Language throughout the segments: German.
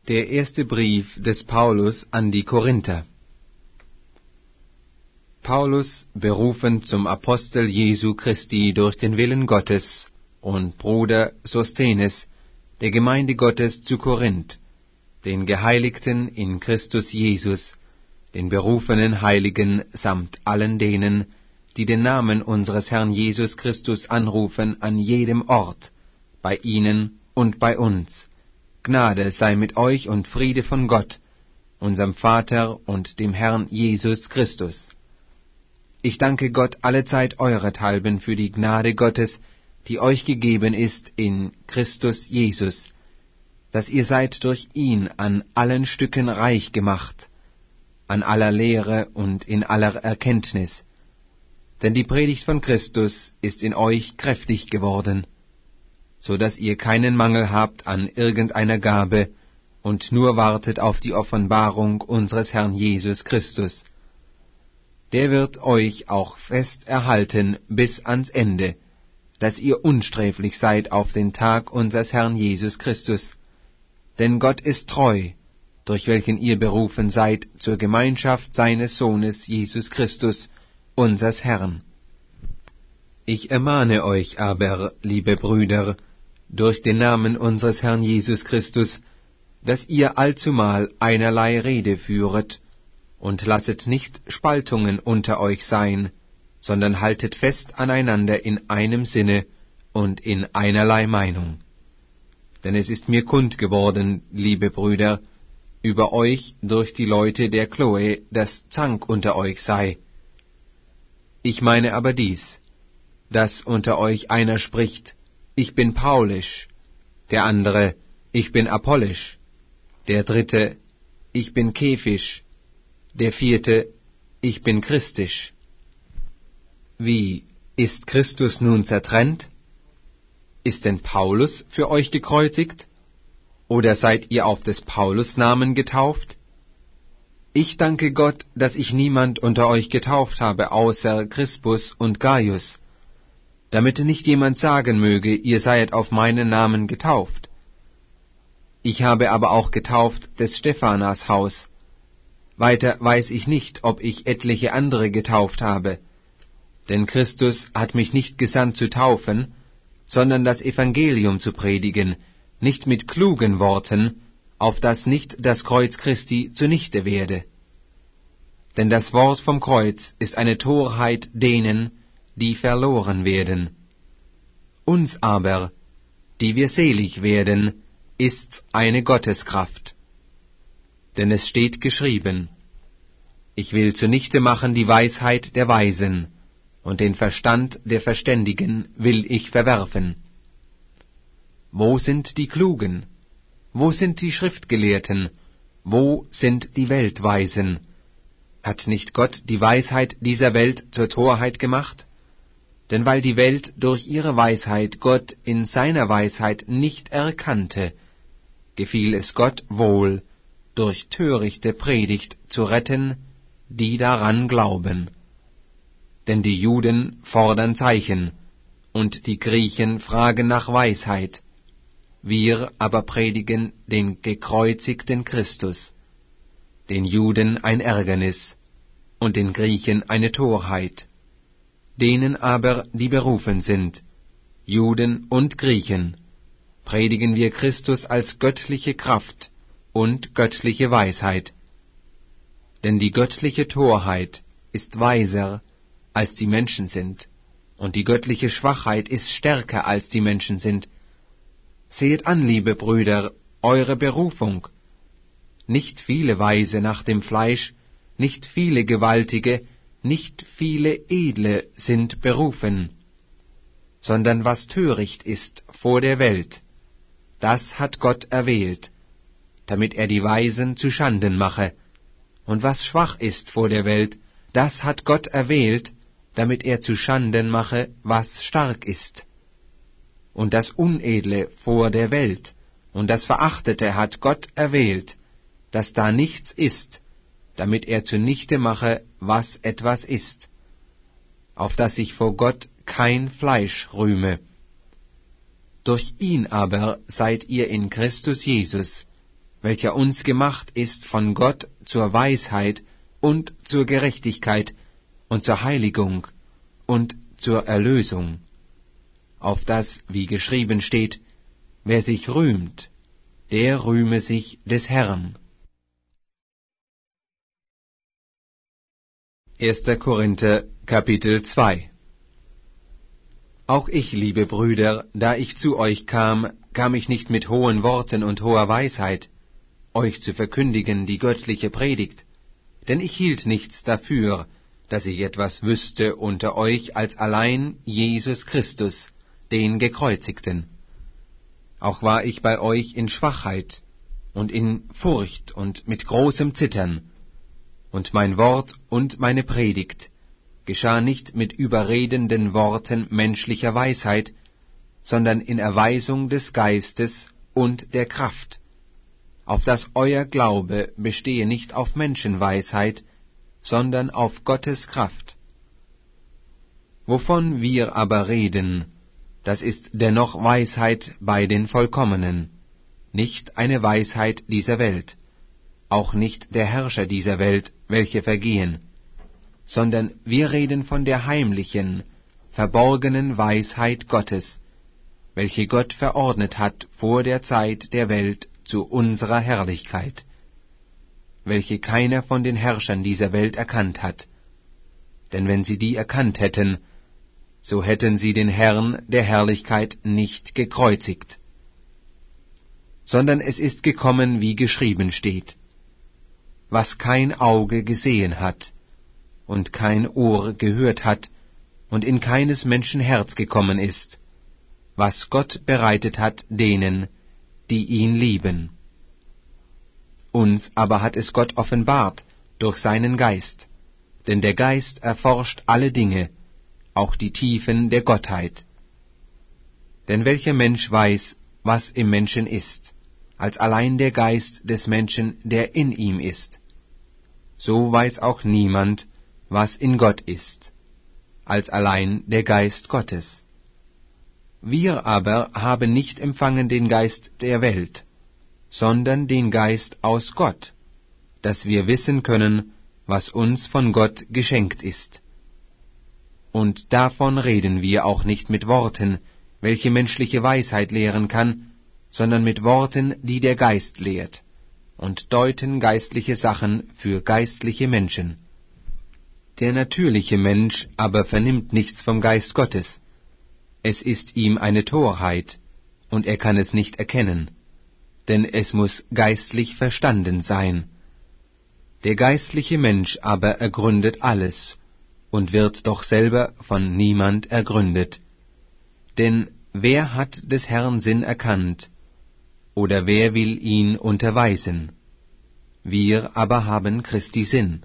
Der erste Brief des Paulus an die Korinther. Paulus, berufen zum Apostel Jesu Christi durch den Willen Gottes, und Bruder Sosthenes, der Gemeinde Gottes zu Korinth, den Geheiligten in Christus Jesus, den berufenen Heiligen samt allen denen, die den Namen unseres Herrn Jesus Christus anrufen an jedem Ort, bei ihnen und bei uns. Gnade sei mit euch und Friede von Gott, unserem Vater und dem Herrn Jesus Christus. Ich danke Gott allezeit eurethalben für die Gnade Gottes, die euch gegeben ist in Christus Jesus, dass ihr seid durch ihn an allen Stücken reich gemacht, an aller Lehre und in aller Erkenntnis. Denn die Predigt von Christus ist in euch kräftig geworden, so dass ihr keinen Mangel habt an irgendeiner Gabe und nur wartet auf die Offenbarung unseres Herrn Jesus Christus. Der wird euch auch fest erhalten bis ans Ende, dass ihr unsträflich seid auf den Tag unseres Herrn Jesus Christus. Denn Gott ist treu, durch welchen ihr berufen seid zur Gemeinschaft seines Sohnes Jesus Christus, unsers Herrn. Ich ermahne euch aber, liebe Brüder, durch den Namen unseres Herrn Jesus Christus, dass ihr allzumal einerlei Rede führet, und lasset nicht Spaltungen unter euch sein, sondern haltet fest aneinander in einem Sinne und in einerlei Meinung. Denn es ist mir kund geworden, liebe Brüder, über euch durch die Leute der Chloe, dass Zank unter euch sei. Ich meine aber dies, dass unter euch einer spricht, ich bin Paulisch, der andere, ich bin Apollisch, der dritte, ich bin Kephisch, der vierte, ich bin Christisch. Wie, ist Christus nun zertrennt? Ist denn Paulus für euch gekreuzigt? Oder seid ihr auf des Paulus Namen getauft? Ich danke Gott, dass ich niemand unter euch getauft habe, außer Crispus und Gaius, damit nicht jemand sagen möge, ihr seiet auf meinen Namen getauft. Ich habe aber auch getauft des Stephanas Haus. Weiter weiß ich nicht, ob ich etliche andere getauft habe. Denn Christus hat mich nicht gesandt zu taufen, sondern das Evangelium zu predigen, nicht mit klugen Worten, auf dass nicht das Kreuz Christi zunichte werde. Denn das Wort vom Kreuz ist eine Torheit denen, die verloren werden. Uns aber, die wir selig werden, ist's eine Gotteskraft. Denn es steht geschrieben, ich will zunichte machen die Weisheit der Weisen, und den Verstand der Verständigen will ich verwerfen. Wo sind die Klugen? Wo sind die Schriftgelehrten? Wo sind die Weltweisen? Hat nicht Gott die Weisheit dieser Welt zur Torheit gemacht? Denn weil die Welt durch ihre Weisheit Gott in seiner Weisheit nicht erkannte, gefiel es Gott wohl, durch törichte Predigt zu retten, die daran glauben. Denn die Juden fordern Zeichen, und die Griechen fragen nach Weisheit. Wir aber predigen den gekreuzigten Christus, den Juden ein Ärgernis, und den Griechen eine Torheit. Denen aber, die berufen sind, Juden und Griechen, predigen wir Christus als göttliche Kraft und göttliche Weisheit. Denn die göttliche Torheit ist weiser, als die Menschen sind, und die göttliche Schwachheit ist stärker, als die Menschen sind. Seht an, liebe Brüder, eure Berufung. Nicht viele Weise nach dem Fleisch, nicht viele Gewaltige, nicht viele Edle sind berufen, sondern was töricht ist vor der Welt, das hat Gott erwählt, damit er die Weisen zu Schanden mache, und was schwach ist vor der Welt, das hat Gott erwählt, damit er zu Schanden mache, was stark ist. Und das Unedle vor der Welt, und das Verachtete hat Gott erwählt, dass da nichts ist, damit er zunichte mache, was etwas ist, auf dass sich vor Gott kein Fleisch rühme. Durch ihn aber seid ihr in Christus Jesus, welcher uns gemacht ist von Gott zur Weisheit und zur Gerechtigkeit und zur Heiligung und zur Erlösung, auf das, wie geschrieben steht, wer sich rühmt, der rühme sich des Herrn. 1. Korinther, Kapitel 2. Auch ich, liebe Brüder, da ich zu euch kam, kam ich nicht mit hohen Worten und hoher Weisheit, euch zu verkündigen die göttliche Predigt, denn ich hielt nichts dafür, dass ich etwas wüsste unter euch als allein Jesus Christus, den Gekreuzigten. Auch war ich bei euch in Schwachheit und in Furcht und mit großem Zittern, und mein Wort und meine Predigt geschah nicht mit überredenden Worten menschlicher Weisheit, sondern in Erweisung des Geistes und der Kraft, auf dass euer Glaube bestehe nicht auf Menschenweisheit, sondern auf Gottes Kraft. Wovon wir aber reden, das ist dennoch Weisheit bei den Vollkommenen, nicht eine Weisheit dieser Welt, auch nicht der Herrscher dieser Welt, welche vergehen, sondern wir reden von der heimlichen, verborgenen Weisheit Gottes, welche Gott verordnet hat vor der Zeit der Welt zu unserer Herrlichkeit, welche keiner von den Herrschern dieser Welt erkannt hat. Denn wenn sie die erkannt hätten, so hätten sie den Herrn der Herrlichkeit nicht gekreuzigt. Sondern es ist gekommen, wie geschrieben steht, was kein Auge gesehen hat und kein Ohr gehört hat und in keines Menschen Herz gekommen ist, was Gott bereitet hat denen, die ihn lieben. Uns aber hat es Gott offenbart durch seinen Geist, denn der Geist erforscht alle Dinge, auch die Tiefen der Gottheit. Denn welcher Mensch weiß, was im Menschen ist, als allein der Geist des Menschen, der in ihm ist? So weiß auch niemand, was in Gott ist, als allein der Geist Gottes. Wir aber haben nicht empfangen den Geist der Welt, sondern den Geist aus Gott, dass wir wissen können, was uns von Gott geschenkt ist. Und davon reden wir auch nicht mit Worten, welche menschliche Weisheit lehren kann, sondern mit Worten, die der Geist lehrt, und deuten geistliche Sachen für geistliche Menschen. Der natürliche Mensch aber vernimmt nichts vom Geist Gottes. Es ist ihm eine Torheit, und er kann es nicht erkennen, denn es muß geistlich verstanden sein. Der geistliche Mensch aber ergründet alles, und wird doch selber von niemand ergründet. Denn wer hat des Herrn Sinn erkannt, oder wer will ihn unterweisen? Wir aber haben Christi Sinn.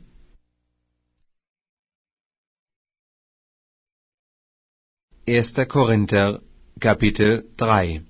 1. Korinther, Kapitel 3.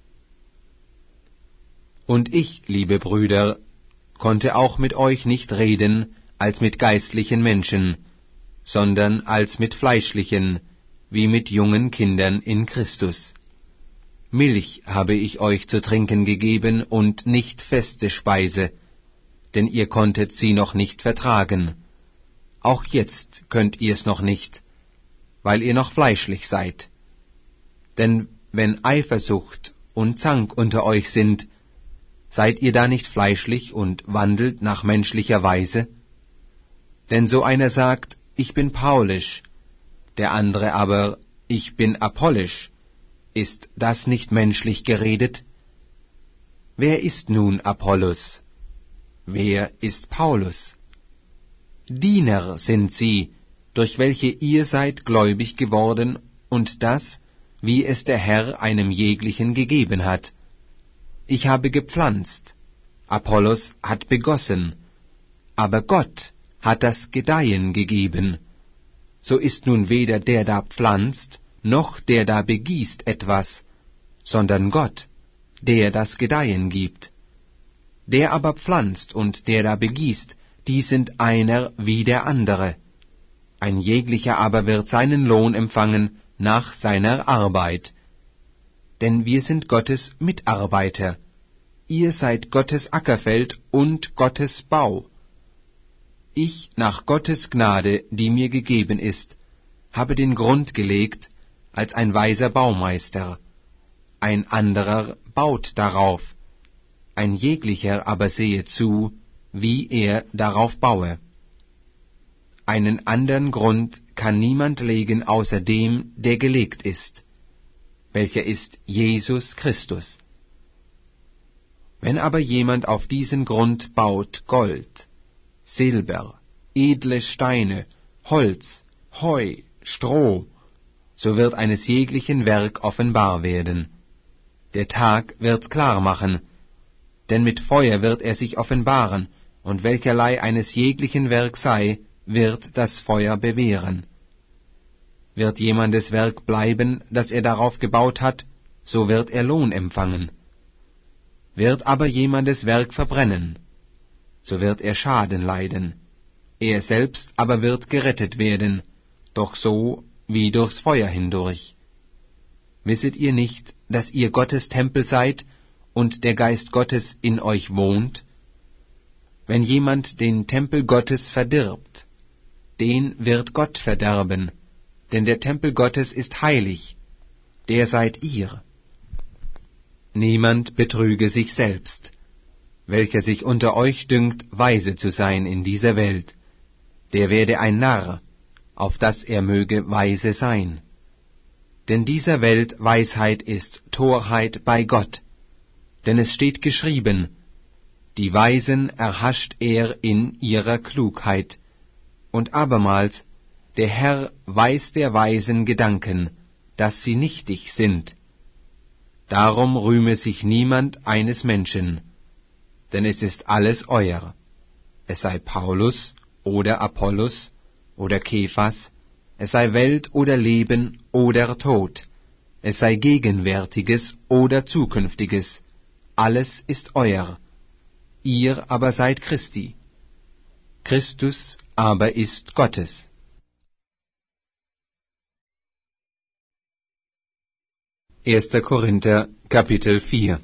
Und ich, liebe Brüder, konnte auch mit euch nicht reden als mit geistlichen Menschen, sondern als mit fleischlichen, wie mit jungen Kindern in Christus. Milch habe ich euch zu trinken gegeben und nicht feste Speise, denn ihr konntet sie noch nicht vertragen. Auch jetzt könnt ihr's noch nicht, weil ihr noch fleischlich seid. Denn wenn Eifersucht und Zank unter euch sind, seid ihr da nicht fleischlich und wandelt nach menschlicher Weise? Denn so einer sagt, ich bin paulisch, der andere aber, ich bin apollisch. Ist das nicht menschlich geredet? Wer ist nun Apollos? Wer ist Paulus? Diener sind sie, durch welche ihr seid gläubig geworden, und das, wie es der Herr einem jeglichen gegeben hat. Ich habe gepflanzt, Apollos hat begossen, aber Gott hat das Gedeihen gegeben. So ist nun weder der da pflanzt, noch der da begießt etwas, sondern Gott, der das Gedeihen gibt. Der aber pflanzt und der da begießt, die sind einer wie der andere. Ein jeglicher aber wird seinen Lohn empfangen nach seiner Arbeit. Denn wir sind Gottes Mitarbeiter. Ihr seid Gottes Ackerfeld und Gottes Bau. Ich, nach Gottes Gnade, die mir gegeben ist, habe den Grund gelegt als ein weiser Baumeister. Ein anderer baut darauf, ein jeglicher aber sehe zu, wie er darauf baue. Einen andern Grund kann niemand legen außer dem, der gelegt ist, welcher ist Jesus Christus. Wenn aber jemand auf diesen Grund baut Gold, Silber, edle Steine, Holz, Heu, Stroh, so wird eines jeglichen Werk offenbar werden. Der Tag wird's klar machen, denn mit Feuer wird er sich offenbaren, und welcherlei eines jeglichen Werk sei, wird das Feuer bewähren. Wird jemandes Werk bleiben, das er darauf gebaut hat, so wird er Lohn empfangen. Wird aber jemandes Werk verbrennen, so wird er Schaden leiden. Er selbst aber wird gerettet werden, doch so wie durchs Feuer hindurch. Wisset ihr nicht, dass ihr Gottes Tempel seid und der Geist Gottes in euch wohnt? Wenn jemand den Tempel Gottes verdirbt, den wird Gott verderben, denn der Tempel Gottes ist heilig, der seid ihr. Niemand betrüge sich selbst. Welcher sich unter euch dünkt, weise zu sein in dieser Welt, der werde ein Narr, auf dass er möge weise sein. Denn dieser Welt Weisheit ist Torheit bei Gott, denn es steht geschrieben, die Weisen erhascht er in ihrer Klugheit. Und abermals, der Herr weiß der Weisen Gedanken, dass sie nichtig sind. Darum rühme sich niemand eines Menschen, denn es ist alles euer. Es sei Paulus oder Apollos oder Kephas, es sei Welt oder Leben oder Tod, es sei Gegenwärtiges oder Zukünftiges, alles ist euer. Ihr aber seid Christi. Christus aber ist Gottes. 1. Korinther, Kapitel 4.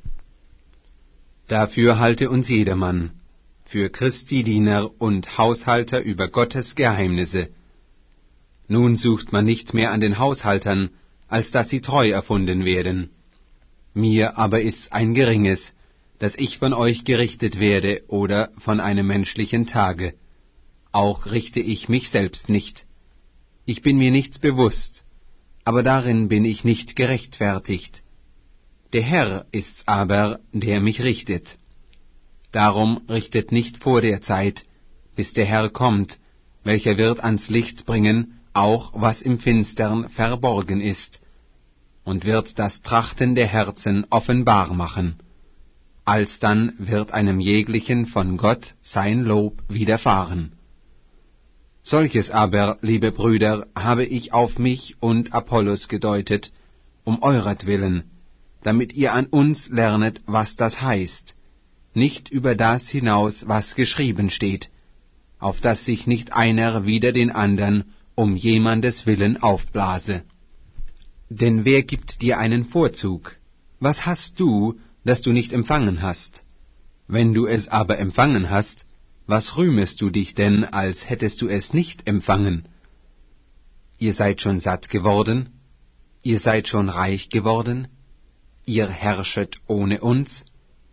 Dafür halte uns jedermann für Christi Diener und Haushalter über Gottes Geheimnisse. Nun sucht man nicht mehr an den Haushaltern, als dass sie treu erfunden werden. Mir aber ist ein geringes, dass ich von euch gerichtet werde oder von einem menschlichen Tage. Auch richte ich mich selbst nicht. Ich bin mir nichts bewusst, aber darin bin ich nicht gerechtfertigt. Der Herr ist's aber, der mich richtet. Darum richtet nicht vor der Zeit, bis der Herr kommt, welcher wird ans Licht bringen, auch was im Finstern verborgen ist, und wird das Trachten der Herzen offenbar machen. Alsdann wird einem jeglichen von Gott sein Lob widerfahren. Solches aber, liebe Brüder, habe ich auf mich und Apollos gedeutet, um euretwillen, damit ihr an uns lernet, was das heißt, nicht über das hinaus, was geschrieben steht, auf dass sich nicht einer wider den andern um jemandes Willen aufblase. Denn wer gibt dir einen Vorzug? Was hast du, das du nicht empfangen hast? Wenn du es aber empfangen hast, was rühmest du dich denn, als hättest du es nicht empfangen? Ihr seid schon satt geworden? Ihr seid schon reich geworden? Ihr herrschet ohne uns?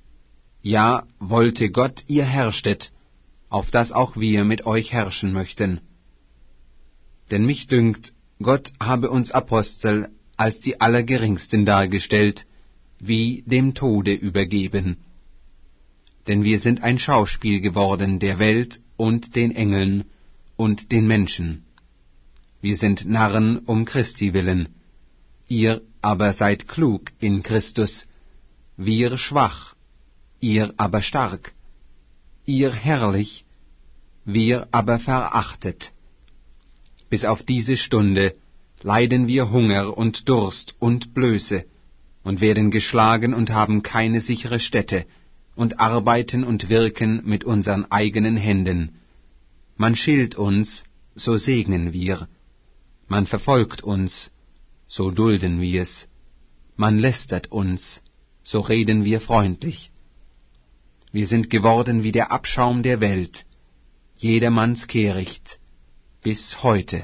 Ja, wollte Gott, ihr herrschtet, auf dass auch wir mit euch herrschen möchten. Denn mich dünkt, Gott habe uns Apostel als die Allergeringsten dargestellt, wie dem Tode übergeben. Denn wir sind ein Schauspiel geworden der Welt und den Engeln und den Menschen. Wir sind Narren um Christi willen. Ihr aber seid klug in Christus, wir schwach, ihr aber stark, ihr herrlich, wir aber verachtet. Bis auf diese Stunde leiden wir Hunger und Durst und Blöße und werden geschlagen und haben keine sichere Stätte und arbeiten und wirken mit unseren eigenen Händen. Man schilt uns, so segnen wir. Man verfolgt uns, so dulden wir's. Man lästert uns, so reden wir freundlich. Wir sind geworden wie der Abschaum der Welt, jedermanns Kehricht, bis heute.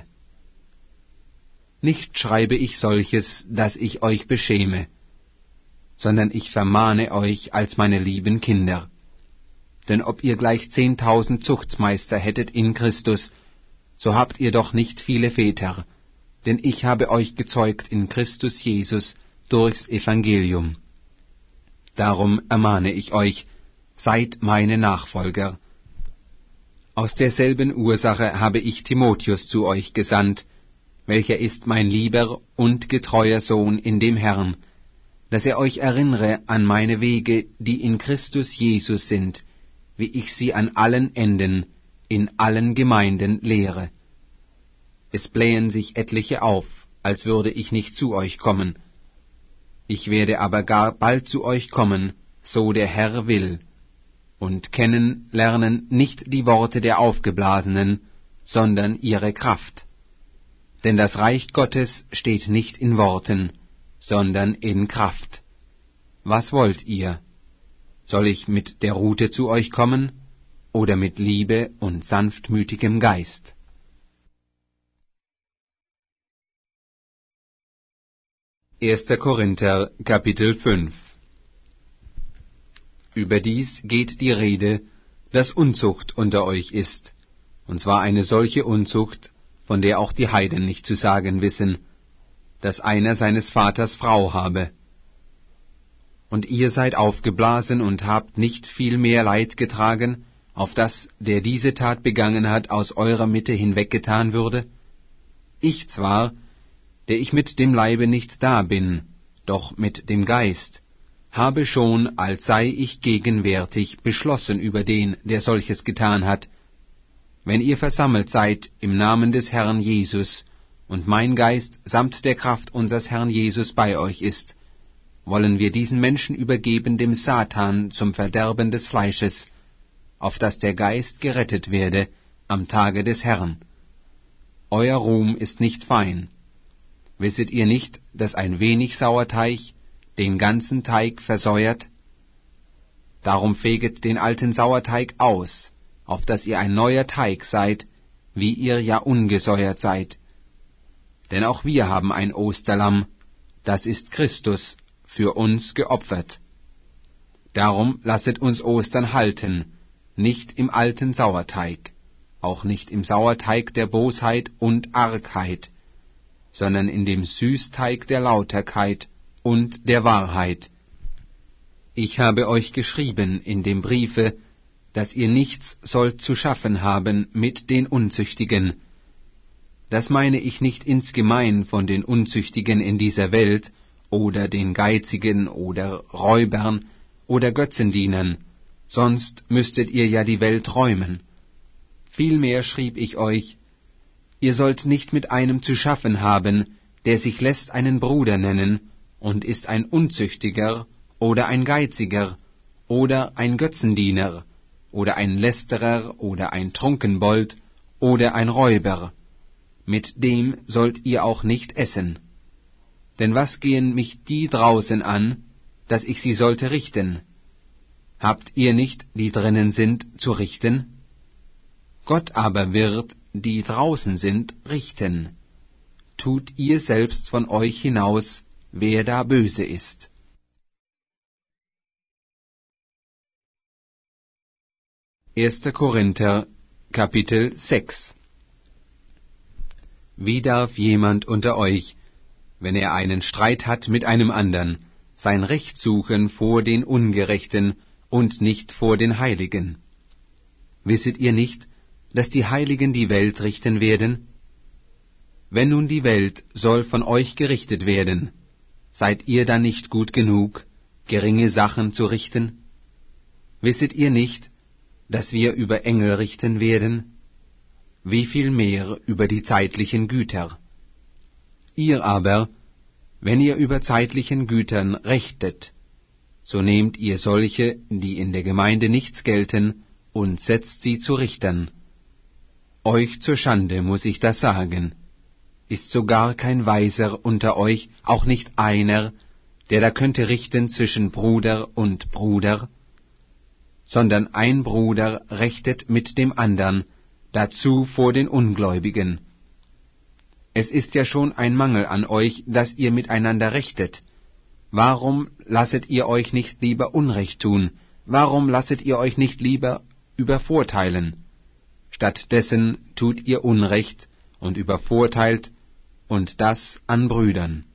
Nicht schreibe ich solches, dass ich euch beschäme, sondern ich vermahne euch als meine lieben Kinder. Denn ob ihr gleich 10.000 Zuchtmeister hättet in Christus, so habt ihr doch nicht viele Väter, denn ich habe euch gezeugt in Christus Jesus durchs Evangelium. Darum ermahne ich euch, seid meine Nachfolger. Aus derselben Ursache habe ich Timotheus zu euch gesandt, welcher ist mein lieber und getreuer Sohn in dem Herrn, dass er euch erinnere an meine Wege, die in Christus Jesus sind, wie ich sie an allen Enden, in allen Gemeinden lehre. Es blähen sich etliche auf, als würde ich nicht zu euch kommen. Ich werde aber gar bald zu euch kommen, so der Herr will, und kennenlernen nicht die Worte der Aufgeblasenen, sondern ihre Kraft. Denn das Reich Gottes steht nicht in Worten, sondern in Kraft. Was wollt ihr? Soll ich mit der Rute zu euch kommen, oder mit Liebe und sanftmütigem Geist? Erster Korinther, Kapitel 5. Überdies geht die Rede, dass Unzucht unter euch ist, und zwar eine solche Unzucht, von der auch die Heiden nicht zu sagen wissen, dass einer seines Vaters Frau habe. Und ihr seid aufgeblasen und habt nicht viel mehr Leid getragen, auf dass der diese Tat begangen hat, aus eurer Mitte hinweggetan würde? Ich zwar, der ich mit dem Leibe nicht da bin, doch mit dem Geist, habe schon, als sei ich gegenwärtig, beschlossen über den, der solches getan hat. Wenn ihr versammelt seid im Namen des Herrn Jesus, und mein Geist samt der Kraft unseres Herrn Jesus bei euch ist, wollen wir diesen Menschen übergeben dem Satan zum Verderben des Fleisches, auf dass der Geist gerettet werde am Tage des Herrn. Euer Ruhm ist nicht fein. Wisset ihr nicht, dass ein wenig Sauerteig den ganzen Teig versäuert? Darum feget den alten Sauerteig aus, auf dass ihr ein neuer Teig seid, wie ihr ja ungesäuert seid. Denn auch wir haben ein Osterlamm, das ist Christus, für uns geopfert. Darum lasset uns Ostern halten, nicht im alten Sauerteig, auch nicht im Sauerteig der Bosheit und Argheit, sondern in dem Süßteig der Lauterkeit und der Wahrheit. Ich habe euch geschrieben in dem Briefe, dass ihr nichts sollt zu schaffen haben mit den Unzüchtigen. Das meine ich nicht insgemein von den Unzüchtigen in dieser Welt, oder den Geizigen oder Räubern oder Götzendienern, sonst müsstet ihr ja die Welt räumen. Vielmehr schrieb ich euch, ihr sollt nicht mit einem zu schaffen haben, der sich lässt einen Bruder nennen, und ist ein Unzüchtiger oder ein Geiziger oder ein Götzendiener oder ein Lästerer oder ein Trunkenbold oder ein Räuber. Mit dem sollt ihr auch nicht essen. Denn was gehen mich die draußen an, dass ich sie sollte richten? Habt ihr nicht, die drinnen sind, zu richten? Gott aber wird, die draußen sind, richten. Tut ihr selbst von euch hinaus, wer da böse ist. Erster Korinther, Kapitel 6. Wie darf jemand unter euch, wenn er einen Streit hat mit einem andern, sein Recht suchen vor den Ungerechten und nicht vor den Heiligen? Wisset ihr nicht, dass die Heiligen die Welt richten werden? Wenn nun die Welt soll von euch gerichtet werden, seid ihr dann nicht gut genug, geringe Sachen zu richten? Wisset ihr nicht, dass wir über Engel richten werden? Wie viel mehr über die zeitlichen Güter? Ihr aber, wenn ihr über zeitlichen Gütern rechtet, so nehmt ihr solche, die in der Gemeinde nichts gelten, und setzt sie zu Richtern. Euch zur Schande muß ich das sagen. Ist sogar kein Weiser unter euch, auch nicht einer, der da könnte richten zwischen Bruder und Bruder? sondern ein Bruder rechtet mit dem andern, dazu vor den Ungläubigen. Es ist ja schon ein Mangel an euch, dass ihr miteinander rechtet. Warum lasset ihr euch nicht lieber Unrecht tun? Warum lasset ihr euch nicht lieber übervorteilen? Stattdessen tut ihr Unrecht und übervorteilt, und das an Brüdern.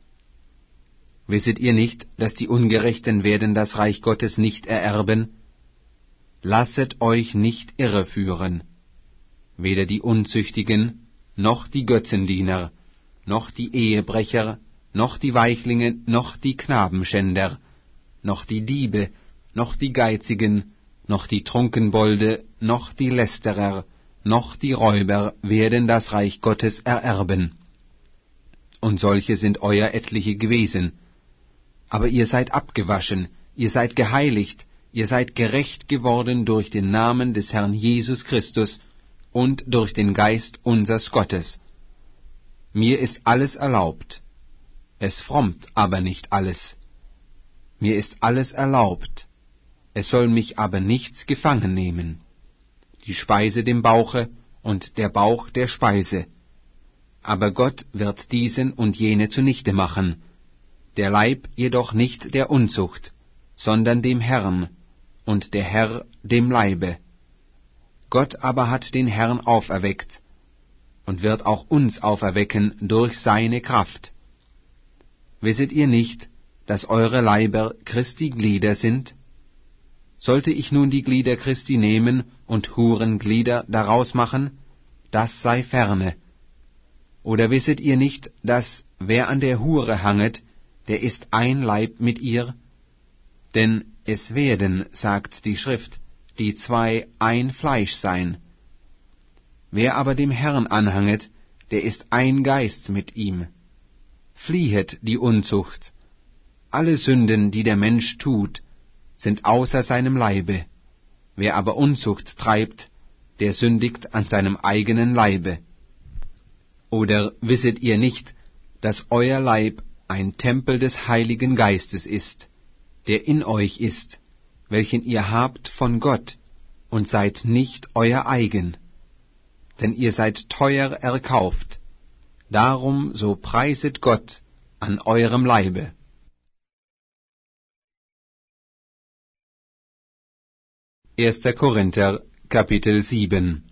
Wisset ihr nicht, dass die Ungerechten werden das Reich Gottes nicht ererben? Lasset euch nicht irreführen. Weder die Unzüchtigen, noch die Götzendiener, noch die Ehebrecher, noch die Weichlinge, noch die Knabenschänder, noch die Diebe, noch die Geizigen, noch die Trunkenbolde, noch die Lästerer, noch die Räuber werden das Reich Gottes ererben. Und solche sind euer etliche gewesen. Aber ihr seid abgewaschen, ihr seid geheiligt, ihr seid gerecht geworden durch den Namen des Herrn Jesus Christus und durch den Geist unsers Gottes. Mir ist alles erlaubt, es frommt aber nicht alles. Mir ist alles erlaubt, es soll mich aber nichts gefangen nehmen. Die Speise dem Bauche und der Bauch der Speise. Aber Gott wird diesen und jene zunichte machen, der Leib jedoch nicht der Unzucht, sondern dem Herrn, und der Herr dem Leibe. Gott aber hat den Herrn auferweckt, und wird auch uns auferwecken durch seine Kraft. Wisset ihr nicht, dass eure Leiber Christi Glieder sind? Sollte ich nun die Glieder Christi nehmen und Hurenglieder daraus machen? Das sei ferne. Oder wisset ihr nicht, dass wer an der Hure hanget, der ist ein Leib mit ihr? Denn es werden, sagt die Schrift, die zwei ein Fleisch sein. Wer aber dem Herrn anhanget, der ist ein Geist mit ihm. Fliehet die Unzucht. Alle Sünden, die der Mensch tut, sind außer seinem Leibe. Wer aber Unzucht treibt, der sündigt an seinem eigenen Leibe. Oder wisset ihr nicht, dass euer Leib ein Tempel des Heiligen Geistes ist, der in euch ist, welchen ihr habt von Gott, und seid nicht euer eigen? Denn ihr seid teuer erkauft, darum so preiset Gott an eurem Leibe. 1. Korinther, Kapitel 7.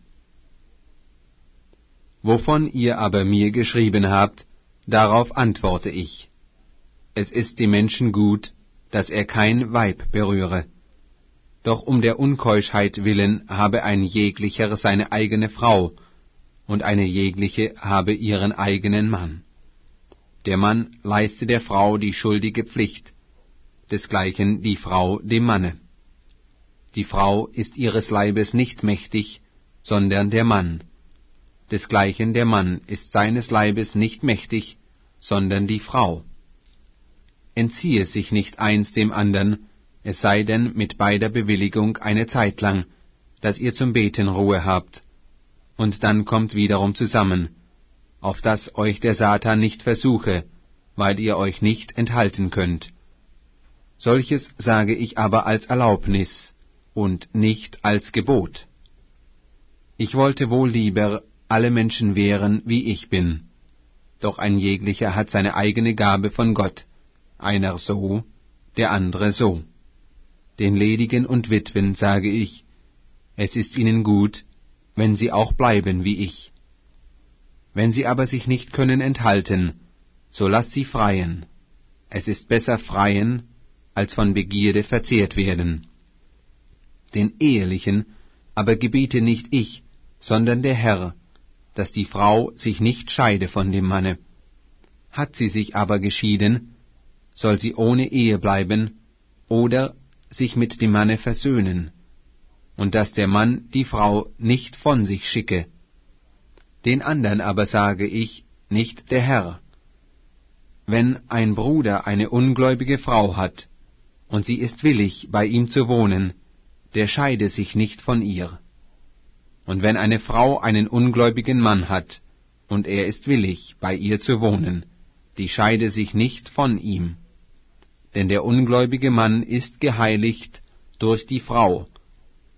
Wovon ihr aber mir geschrieben habt, darauf antworte ich. Es ist dem Menschen gut, dass er kein Weib berühre. Doch um der Unkeuschheit willen habe ein jeglicher seine eigene Frau, und eine jegliche habe ihren eigenen Mann. Der Mann leiste der Frau die schuldige Pflicht, desgleichen die Frau dem Manne. Die Frau ist ihres Leibes nicht mächtig, sondern der Mann. Desgleichen der Mann ist seines Leibes nicht mächtig, sondern die Frau. Entziehe sich nicht eins dem andern, es sei denn mit beider Bewilligung eine Zeit lang, dass ihr zum Beten Ruhe habt, und dann kommt wiederum zusammen, auf dass euch der Satan nicht versuche, weil ihr euch nicht enthalten könnt. Solches sage ich aber als Erlaubnis und nicht als Gebot. Ich wollte wohl lieber alle Menschen wären, wie ich bin. Doch ein jeglicher hat seine eigene Gabe von Gott, einer so, der andere so. Den Ledigen und Witwen sage ich, es ist ihnen gut, wenn sie auch bleiben wie ich. Wenn sie aber sich nicht können enthalten, so lass sie freien. Es ist besser freien, als von Begierde verzehrt werden. Den Ehelichen aber gebiete nicht ich, sondern der Herr, dass die Frau sich nicht scheide von dem Manne. Hat sie sich aber geschieden, soll sie ohne Ehe bleiben oder sich mit dem Manne versöhnen, und dass der Mann die Frau nicht von sich schicke. Den andern aber sage ich, nicht der Herr. Wenn ein Bruder eine ungläubige Frau hat, und sie ist willig, bei ihm zu wohnen, der scheide sich nicht von ihr. Und wenn eine Frau einen ungläubigen Mann hat, und er ist willig, bei ihr zu wohnen, die scheide sich nicht von ihm. Denn der ungläubige Mann ist geheiligt durch die Frau,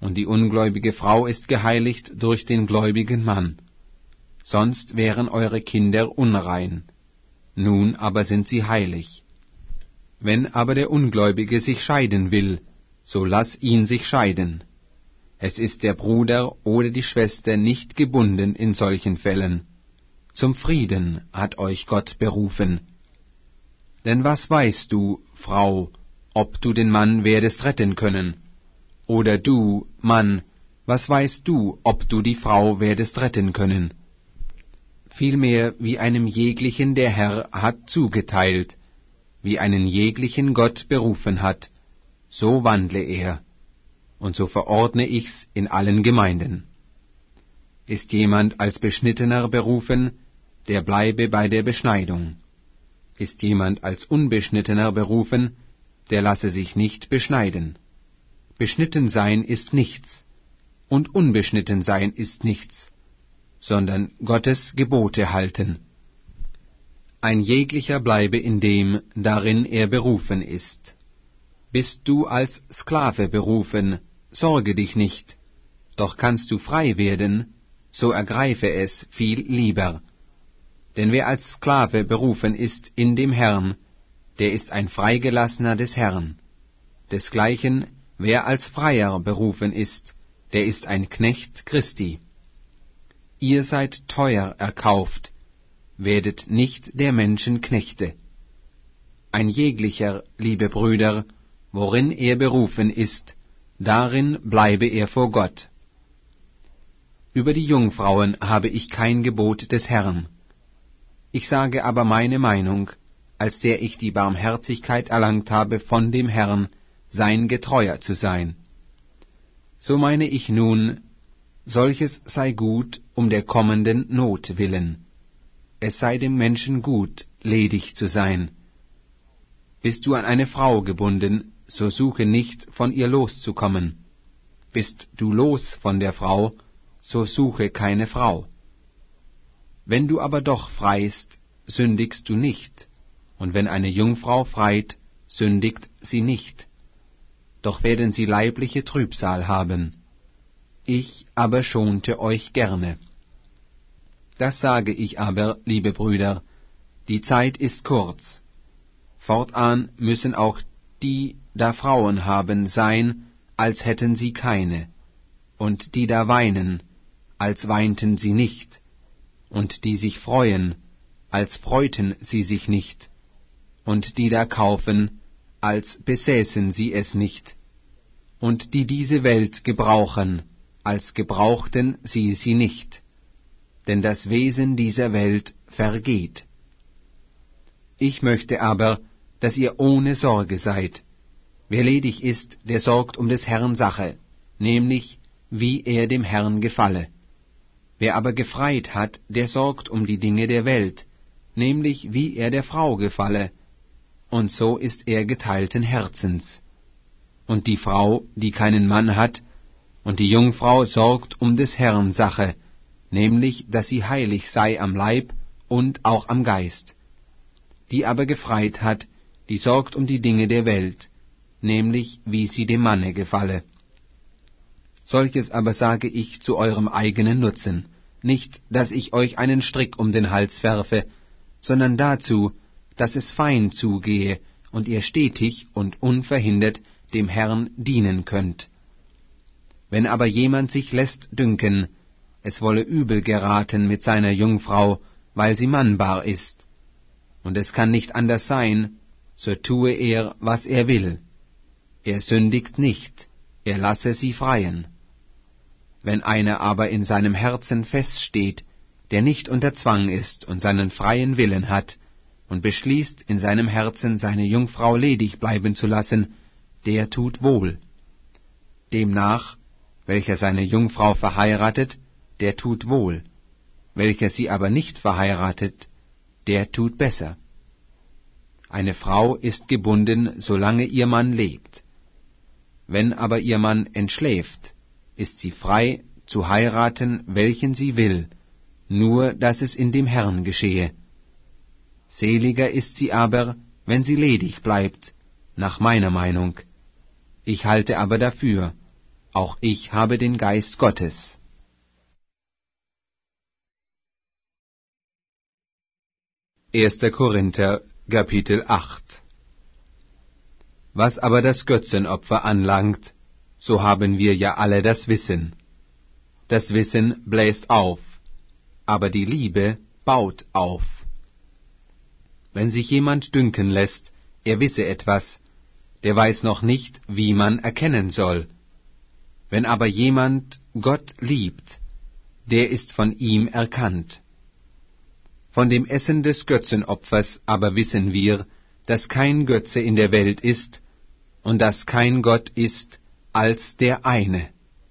und die ungläubige Frau ist geheiligt durch den gläubigen Mann. Sonst wären eure Kinder unrein, nun aber sind sie heilig. Wenn aber der Ungläubige sich scheiden will, so lass ihn sich scheiden. Es ist der Bruder oder die Schwester nicht gebunden in solchen Fällen. Zum Frieden hat euch Gott berufen. Denn was weißt du, Frau, ob du den Mann werdest retten können? Oder du, Mann, was weißt du, ob du die Frau werdest retten können? Vielmehr, wie einem jeglichen der Herr hat zugeteilt, wie einen jeglichen Gott berufen hat, so wandle er, und so verordne ich's in allen Gemeinden. Ist jemand als Beschnittener berufen, der bleibe bei der Beschneidung. Ist jemand als Unbeschnittener berufen, der lasse sich nicht beschneiden. Beschnitten sein ist nichts, und unbeschnitten sein ist nichts, sondern Gottes Gebote halten. Ein jeglicher bleibe in dem, darin er berufen ist. Bist du als Sklave berufen, sorge dich nicht, doch kannst du frei werden, so ergreife es viel lieber. Denn wer als Sklave berufen ist in dem Herrn, der ist ein Freigelassener des Herrn. Desgleichen, wer als Freier berufen ist, der ist ein Knecht Christi. Ihr seid teuer erkauft, werdet nicht der Menschen Knechte. Ein jeglicher, liebe Brüder, worin er berufen ist, darin bleibe er vor Gott. Über die Jungfrauen habe ich kein Gebot des Herrn. Ich sage aber meine Meinung, als der ich die Barmherzigkeit erlangt habe von dem Herrn, sein Getreuer zu sein. So meine ich nun, solches sei gut um der kommenden Not willen. Es sei dem Menschen gut, ledig zu sein. Bist du an eine Frau gebunden, so suche nicht, von ihr loszukommen. Bist du los von der Frau, so suche keine Frau. Wenn du aber doch freist, sündigst du nicht, und wenn eine Jungfrau freit, sündigt sie nicht. Doch werden sie leibliche Trübsal haben. Ich aber schonte euch gerne. Das sage ich aber, liebe Brüder, die Zeit ist kurz. Fortan müssen auch die da Frauen haben sein, als hätten sie keine, und die da weinen, als weinten sie nicht, und die sich freuen, als freuten sie sich nicht, und die da kaufen, als besäßen sie es nicht, und die diese Welt gebrauchen, als gebrauchten sie sie nicht, denn das Wesen dieser Welt vergeht. Ich möchte aber, dass ihr ohne Sorge seid. Wer ledig ist, der sorgt um des Herrn Sache, nämlich wie er dem Herrn gefalle. Wer aber gefreit hat, der sorgt um die Dinge der Welt, nämlich wie er der Frau gefalle, und so ist er geteilten Herzens. Und die Frau, die keinen Mann hat, und die Jungfrau sorgt um des Herrn Sache, nämlich dass sie heilig sei am Leib und auch am Geist. Die aber gefreit hat, die sorgt um die Dinge der Welt, nämlich wie sie dem Manne gefalle. Solches aber sage ich zu eurem eigenen Nutzen, nicht, dass ich euch einen Strick um den Hals werfe, sondern dazu, dass es fein zugehe und ihr stetig und unverhindert dem Herrn dienen könnt. Wenn aber jemand sich lässt dünken, es wolle übel geraten mit seiner Jungfrau, weil sie mannbar ist, und es kann nicht anders sein, so tue er, was er will. Er sündigt nicht, er lasse sie freien. Wenn einer aber in seinem Herzen feststeht, der nicht unter Zwang ist und seinen freien Willen hat, und beschließt in seinem Herzen seine Jungfrau ledig bleiben zu lassen, der tut wohl. Demnach, welcher seine Jungfrau verheiratet, der tut wohl, welcher sie aber nicht verheiratet, der tut besser. Eine Frau ist gebunden, solange ihr Mann lebt. Wenn aber ihr Mann entschläft, ist sie frei, zu heiraten, welchen sie will, nur dass es in dem Herrn geschehe. Seliger ist sie aber, wenn sie ledig bleibt, nach meiner Meinung. Ich halte aber dafür, auch ich habe den Geist Gottes. 1. Korinther, Kapitel 8. Was aber das Götzenopfer anlangt, so haben wir ja alle das Wissen. Das Wissen bläst auf, aber die Liebe baut auf. Wenn sich jemand dünken lässt, er wisse etwas, der weiß noch nicht, wie man erkennen soll. Wenn aber jemand Gott liebt, der ist von ihm erkannt. Von dem Essen des Götzenopfers aber wissen wir, dass kein Götze in der Welt ist und dass kein Gott ist als der eine.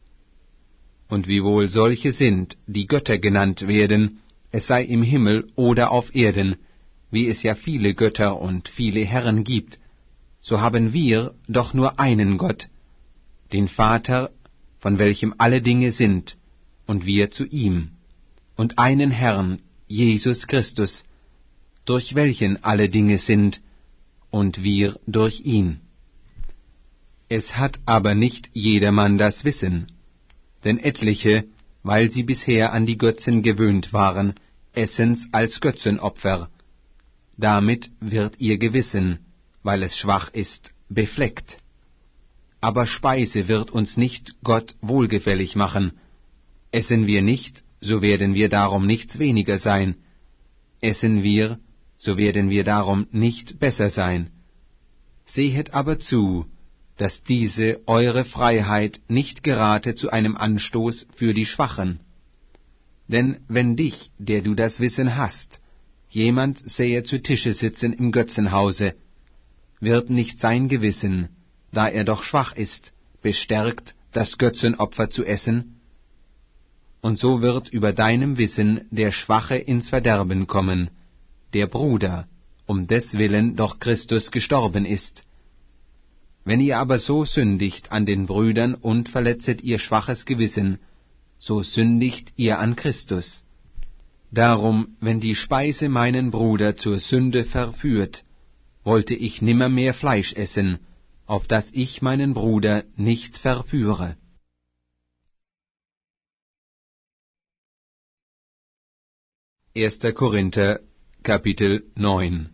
Und wiewohl solche sind, die Götter genannt werden, es sei im Himmel oder auf Erden, wie es ja viele Götter und viele Herren gibt, so haben wir doch nur einen Gott, den Vater, von welchem alle Dinge sind, und wir zu ihm, und einen Herrn, Jesus Christus, durch welchen alle Dinge sind, und wir durch ihn. Es hat aber nicht jedermann das Wissen, denn etliche, weil sie bisher an die Götzen gewöhnt waren, essen's als Götzenopfer. Damit wird ihr Gewissen, weil es schwach ist, befleckt. Aber Speise wird uns nicht Gott wohlgefällig machen. Essen wir nicht, so werden wir darum nichts weniger sein. Essen wir, so werden wir darum nicht besser sein. Sehet aber zu, dass diese eure Freiheit nicht gerate zu einem Anstoß für die Schwachen. Denn wenn dich, der du das Wissen hast, jemand sähe zu Tische sitzen im Götzenhause, wird nicht sein Gewissen, da er doch schwach ist, bestärkt, das Götzenopfer zu essen? Und so wird über deinem Wissen der Schwache ins Verderben kommen, der Bruder, um deswillen doch Christus gestorben ist. Wenn ihr aber so sündigt an den Brüdern und verletzet ihr schwaches Gewissen, so sündigt ihr an Christus. Darum, wenn die Speise meinen Bruder zur Sünde verführt, wollte ich nimmermehr Fleisch essen, auf dass ich meinen Bruder nicht verführe. 1. Korinther, Kapitel 9.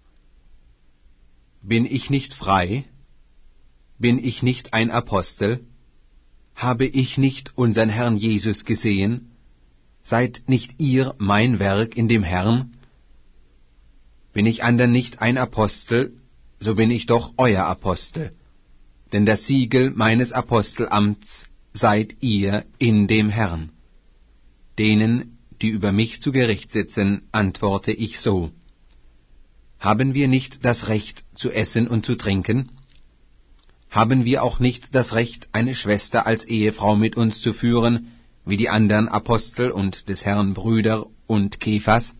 Bin ich nicht frei? Bin ich nicht ein Apostel? Habe ich nicht unsern Herrn Jesus gesehen? Seid nicht ihr mein Werk in dem Herrn? Bin ich andern nicht ein Apostel, so bin ich doch euer Apostel. Denn das Siegel meines Apostelamts seid ihr in dem Herrn. Denen, die über mich zu Gericht sitzen, antworte ich so: Haben wir nicht das Recht zu essen und zu trinken? Haben wir auch nicht das Recht, eine Schwester als Ehefrau mit uns zu führen, wie die anderen Apostel und des Herrn Brüder und Kephas?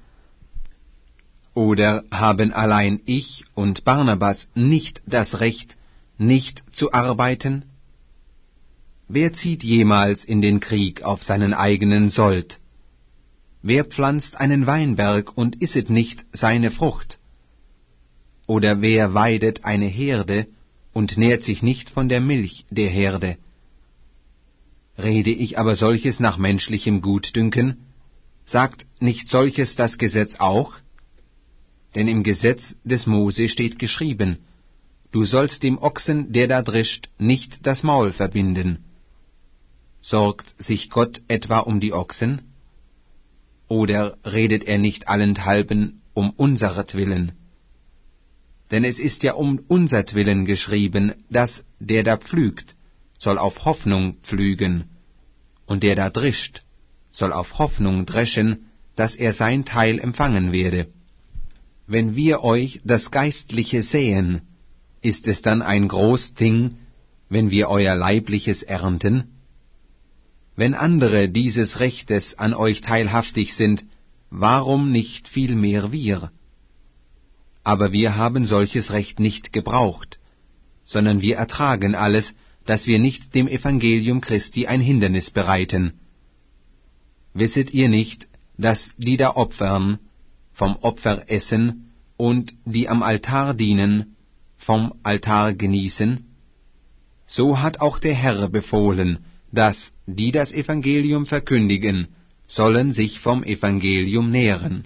Oder haben allein ich und Barnabas nicht das Recht, nicht zu arbeiten? Wer zieht jemals in den Krieg auf seinen eigenen Sold? Wer pflanzt einen Weinberg und isset nicht seine Frucht? Oder wer weidet eine Herde und nährt sich nicht von der Milch der Herde? Rede ich aber solches nach menschlichem Gutdünken? Sagt nicht solches das Gesetz auch? Denn im Gesetz des Mose steht geschrieben: Du sollst dem Ochsen, der da drischt, nicht das Maul verbinden. Sorgt sich Gott etwa um die Ochsen? Oder redet er nicht allenthalben um unseretwillen? Denn es ist ja um unsertwillen geschrieben, dass der da pflügt, soll auf Hoffnung pflügen, und der da drischt, soll auf Hoffnung dreschen, dass er sein Teil empfangen werde. Wenn wir euch das Geistliche säen, ist es dann ein groß Ding, wenn wir euer Leibliches ernten? Wenn andere dieses Rechtes an euch teilhaftig sind, warum nicht vielmehr wir? Aber wir haben solches Recht nicht gebraucht, sondern wir ertragen alles, dass wir nicht dem Evangelium Christi ein Hindernis bereiten. Wisset ihr nicht, dass die da opfern, vom Opfer essen, und die am Altar dienen, vom Altar genießen? so hat auch der Herr befohlen, dass, die das Evangelium verkündigen, sollen sich vom Evangelium nähren.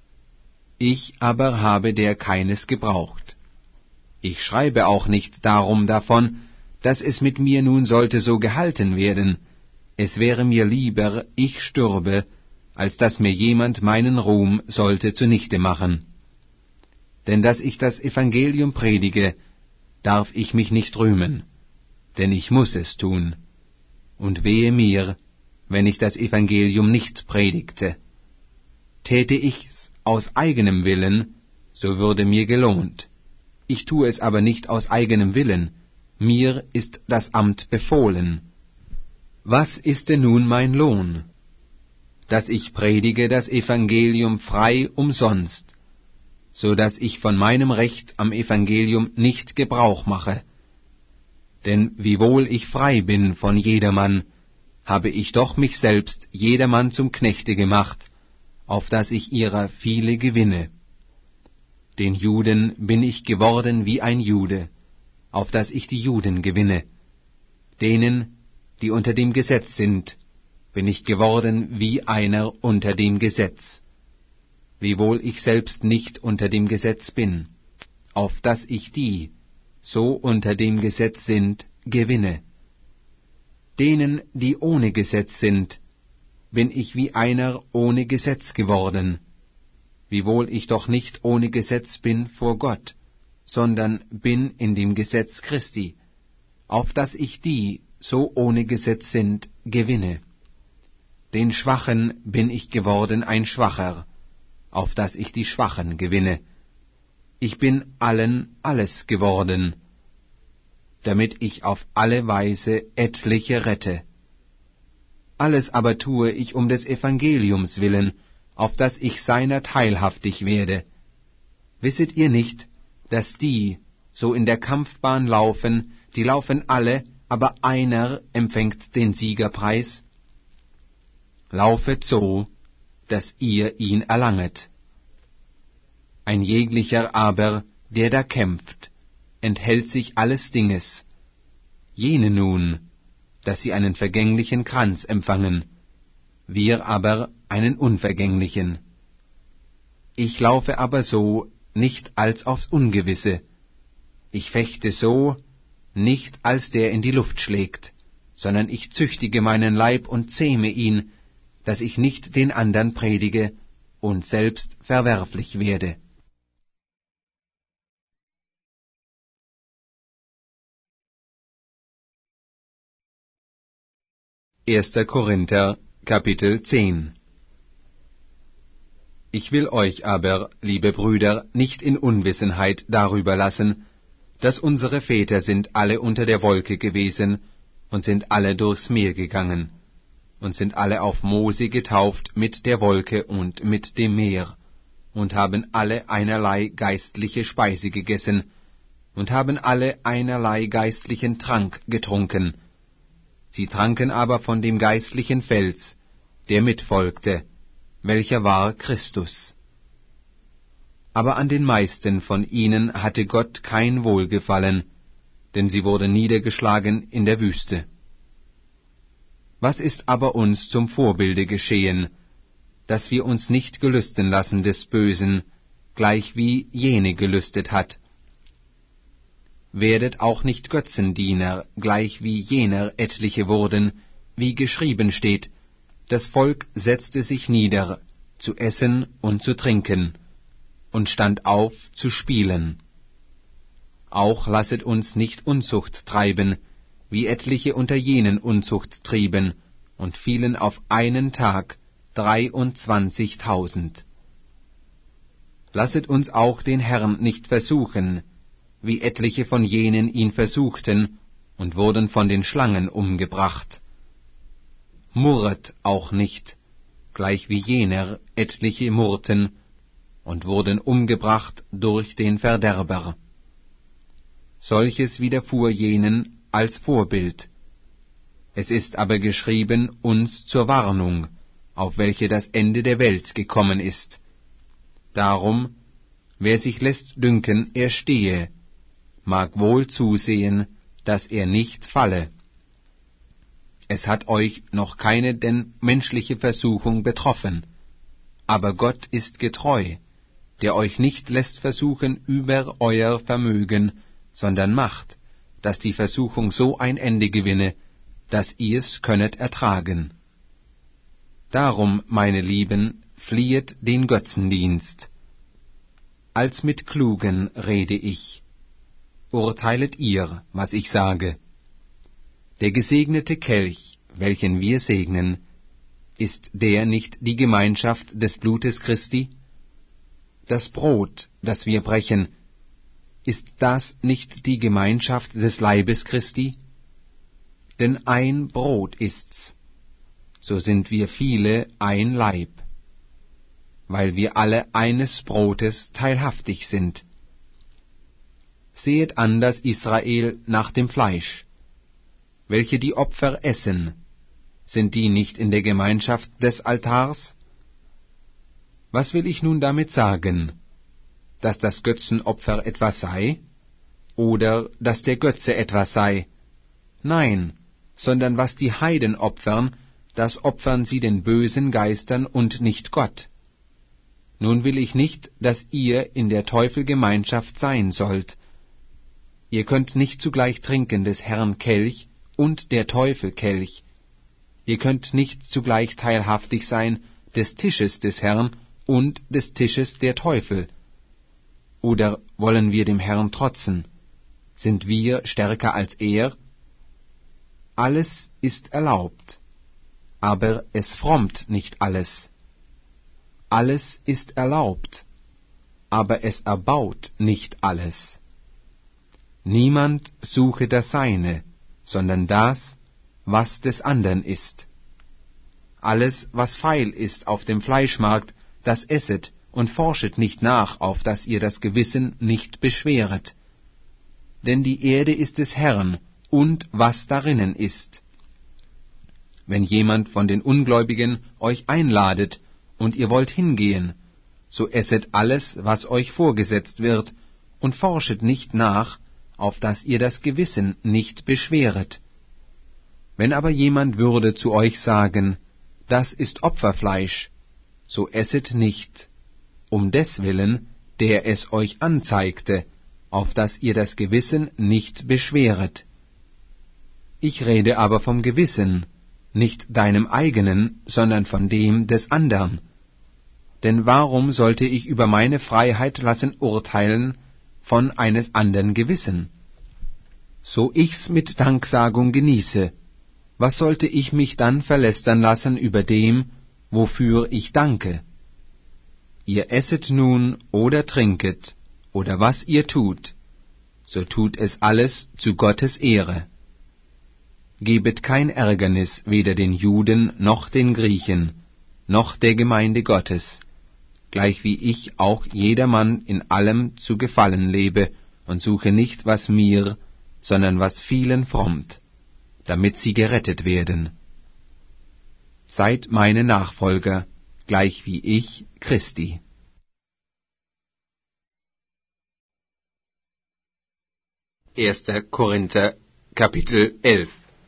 Ich aber habe der keines gebraucht. Ich schreibe auch nicht darum davon, dass es mit mir nun sollte so gehalten werden. Es wäre mir lieber, ich stürbe, als dass mir jemand meinen Ruhm sollte zunichte machen. Denn dass ich das Evangelium predige, darf ich mich nicht rühmen, denn ich muß es tun. Und wehe mir, wenn ich das Evangelium nicht predigte. Täte ich's aus eigenem Willen, so würde mir gelohnt. Ich tue es aber nicht aus eigenem Willen, mir ist das Amt befohlen. Was ist denn nun mein Lohn? Dass ich predige das Evangelium frei umsonst, so dass ich von meinem Recht am Evangelium nicht Gebrauch mache. Denn wiewohl ich frei bin von jedermann, habe ich doch mich selbst jedermann zum Knechte gemacht, auf dass ich ihrer viele gewinne. Den Juden bin ich geworden wie ein Jude, auf dass ich die Juden gewinne. Denen, die unter dem Gesetz sind, bin ich geworden wie einer unter dem Gesetz, wiewohl ich selbst nicht unter dem Gesetz bin, auf dass ich die, so unter dem Gesetz sind, gewinne. Denen, die ohne Gesetz sind, bin ich wie einer ohne Gesetz geworden, wiewohl ich doch nicht ohne Gesetz bin vor Gott, sondern bin in dem Gesetz Christi, auf dass ich die, so ohne Gesetz sind, gewinne. Den Schwachen bin ich geworden ein Schwacher, auf dass ich die Schwachen gewinne. Ich bin allen alles geworden, damit ich auf alle Weise etliche rette. Alles aber tue ich um des Evangeliums willen, auf dass ich seiner teilhaftig werde. Wisset ihr nicht, dass die, so in der Kampfbahn laufen, die laufen alle, aber einer empfängt den Siegerpreis? Laufet so, dass ihr ihn erlanget. Ein jeglicher aber, der da kämpft, enthält sich alles Dinges. Jene nun, dass sie einen vergänglichen Kranz empfangen, wir aber einen unvergänglichen. Ich laufe aber so, nicht als aufs Ungewisse. Ich fechte so, nicht als der in die Luft schlägt, sondern ich züchtige meinen Leib und zähme ihn, dass ich nicht den andern predige und selbst verwerflich werde. 1. Korinther, Kapitel 10. Ich will euch aber, liebe Brüder, nicht in Unwissenheit darüber lassen, dass unsere Väter sind alle unter der Wolke gewesen und sind alle durchs Meer gegangen und sind alle auf Mose getauft mit der Wolke und mit dem Meer und haben alle einerlei geistliche Speise gegessen und haben alle einerlei geistlichen Trank getrunken. Sie tranken aber von dem geistlichen Fels, der mitfolgte, welcher war Christus. Aber an den meisten von ihnen hatte Gott kein Wohlgefallen, denn sie wurden niedergeschlagen in der Wüste. Was ist aber uns zum Vorbilde geschehen, dass wir uns nicht gelüsten lassen des Bösen, gleich wie jene gelüstet hat? Werdet auch nicht Götzendiener, gleich wie jener etliche wurden, wie geschrieben steht, das Volk setzte sich nieder, zu essen und zu trinken, und stand auf zu spielen. Auch lasset uns nicht Unzucht treiben, wie etliche unter jenen Unzucht trieben, und fielen auf einen Tag 23.000. Lasset uns auch den Herrn nicht versuchen, wie etliche von jenen ihn versuchten und wurden von den Schlangen umgebracht. Murret auch nicht, gleich wie jener etliche murrten und wurden umgebracht durch den Verderber. Solches widerfuhr jenen als Vorbild. Es ist aber geschrieben uns zur Warnung, auf welche das Ende der Welt gekommen ist. Darum, wer sich lässt dünken, er stehe, mag wohl zusehen, dass er nicht falle. Es hat euch noch keine denn menschliche Versuchung betroffen, aber Gott ist getreu, der euch nicht lässt versuchen über euer Vermögen, sondern macht, dass die Versuchung so ein Ende gewinne, dass ihr's könnet ertragen. Darum, meine Lieben, fliehet den Götzendienst. Als mit Klugen rede ich. Urteilet ihr, was ich sage. Der gesegnete Kelch, welchen wir segnen, ist der nicht die Gemeinschaft des Blutes Christi? Das Brot, das wir brechen, ist das nicht die Gemeinschaft des Leibes Christi? Denn ein Brot ist's, so sind wir viele ein Leib, weil wir alle eines Brotes teilhaftig sind. Sehet an das Israel nach dem Fleisch. Welche die Opfer essen, sind die nicht in der Gemeinschaft des Altars? Was will ich nun damit sagen? Dass das Götzenopfer etwas sei? Oder dass der Götze etwas sei? Nein, sondern was die Heiden opfern, das opfern sie den bösen Geistern und nicht Gott. Nun will ich nicht, dass ihr in der Teufelgemeinschaft sein sollt. Ihr könnt nicht zugleich trinken des Herrn Kelch und der Teufel Kelch. Ihr könnt nicht zugleich teilhaftig sein des Tisches des Herrn und des Tisches der Teufel. Oder wollen wir dem Herrn trotzen? Sind wir stärker als er? Alles ist erlaubt, aber es frommt nicht alles. Alles ist erlaubt, aber es erbaut nicht alles. Niemand suche das Seine, sondern das, was des andern ist. Alles, was feil ist auf dem Fleischmarkt, das esset und forschet nicht nach, auf dass ihr das Gewissen nicht beschweret. Denn die Erde ist des Herrn, und was darinnen ist. Wenn jemand von den Ungläubigen euch einladet, und ihr wollt hingehen, so esset alles, was euch vorgesetzt wird, und forschet nicht nach, auf dass ihr das Gewissen nicht beschweret. Wenn aber jemand würde zu euch sagen, das ist Opferfleisch, so esset nicht, um deswillen, der es euch anzeigte, auf dass ihr das Gewissen nicht beschweret. Ich rede aber vom Gewissen, nicht deinem eigenen, sondern von dem des andern. Denn warum sollte ich über meine Freiheit lassen urteilen von eines andern Gewissen? So ich's mit Danksagung genieße, was sollte ich mich dann verlästern lassen über dem, wofür ich danke? Ihr esset nun oder trinket, oder was ihr tut, so tut es alles zu Gottes Ehre. Gebet kein Ärgernis weder den Juden noch den Griechen, noch der Gemeinde Gottes, gleich wie ich auch jedermann in allem zu gefallen lebe und suche nicht, was mir, sondern was vielen frommt, damit sie gerettet werden. Seid meine Nachfolger, gleich wie ich Christi. 1. Korinther, Kapitel 11.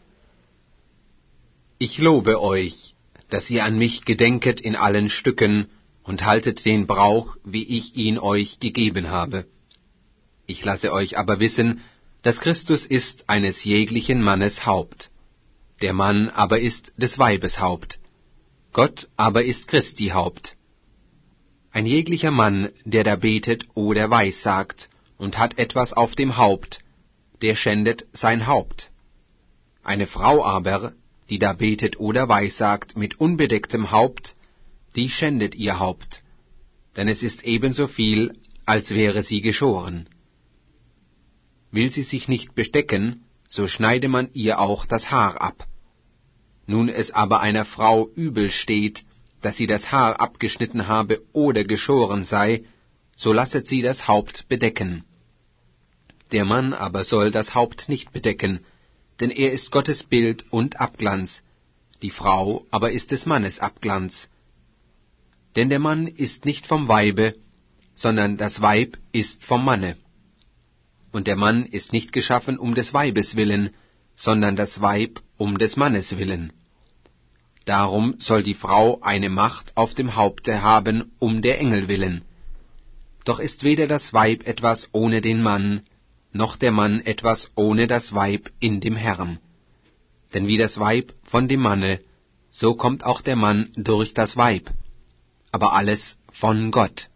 Ich lobe euch, dass ihr an mich gedenket in allen Stücken und haltet den Brauch, wie ich ihn euch gegeben habe. Ich lasse euch aber wissen, dass Christus ist eines jeglichen Mannes Haupt. Der Mann aber ist des Weibes Haupt. Gott aber ist Christi Haupt. Ein jeglicher Mann, der da betet oder weissagt und hat etwas auf dem Haupt, der schändet sein Haupt. Eine Frau aber, die da betet oder weissagt mit unbedecktem Haupt, die schändet ihr Haupt, denn es ist ebenso viel, als wäre sie geschoren. Will sie sich nicht bestecken, so schneide man ihr auch das Haar ab. Nun es aber einer Frau übel steht, dass sie das Haar abgeschnitten habe oder geschoren sei, so lasset sie das Haupt bedecken. Der Mann aber soll das Haupt nicht bedecken, denn er ist Gottes Bild und Abglanz, die Frau aber ist des Mannes Abglanz. Denn der Mann ist nicht vom Weibe, sondern das Weib ist vom Manne. und der Mann ist nicht geschaffen um des Weibes willen, sondern das Weib um des Mannes willen. Darum soll die Frau eine Macht auf dem Haupte haben um der Engel willen. Doch ist weder das Weib etwas ohne den Mann, noch der Mann etwas ohne das Weib in dem Herrn. Denn wie das Weib von dem Manne, so kommt auch der Mann durch das Weib, aber alles von Gott.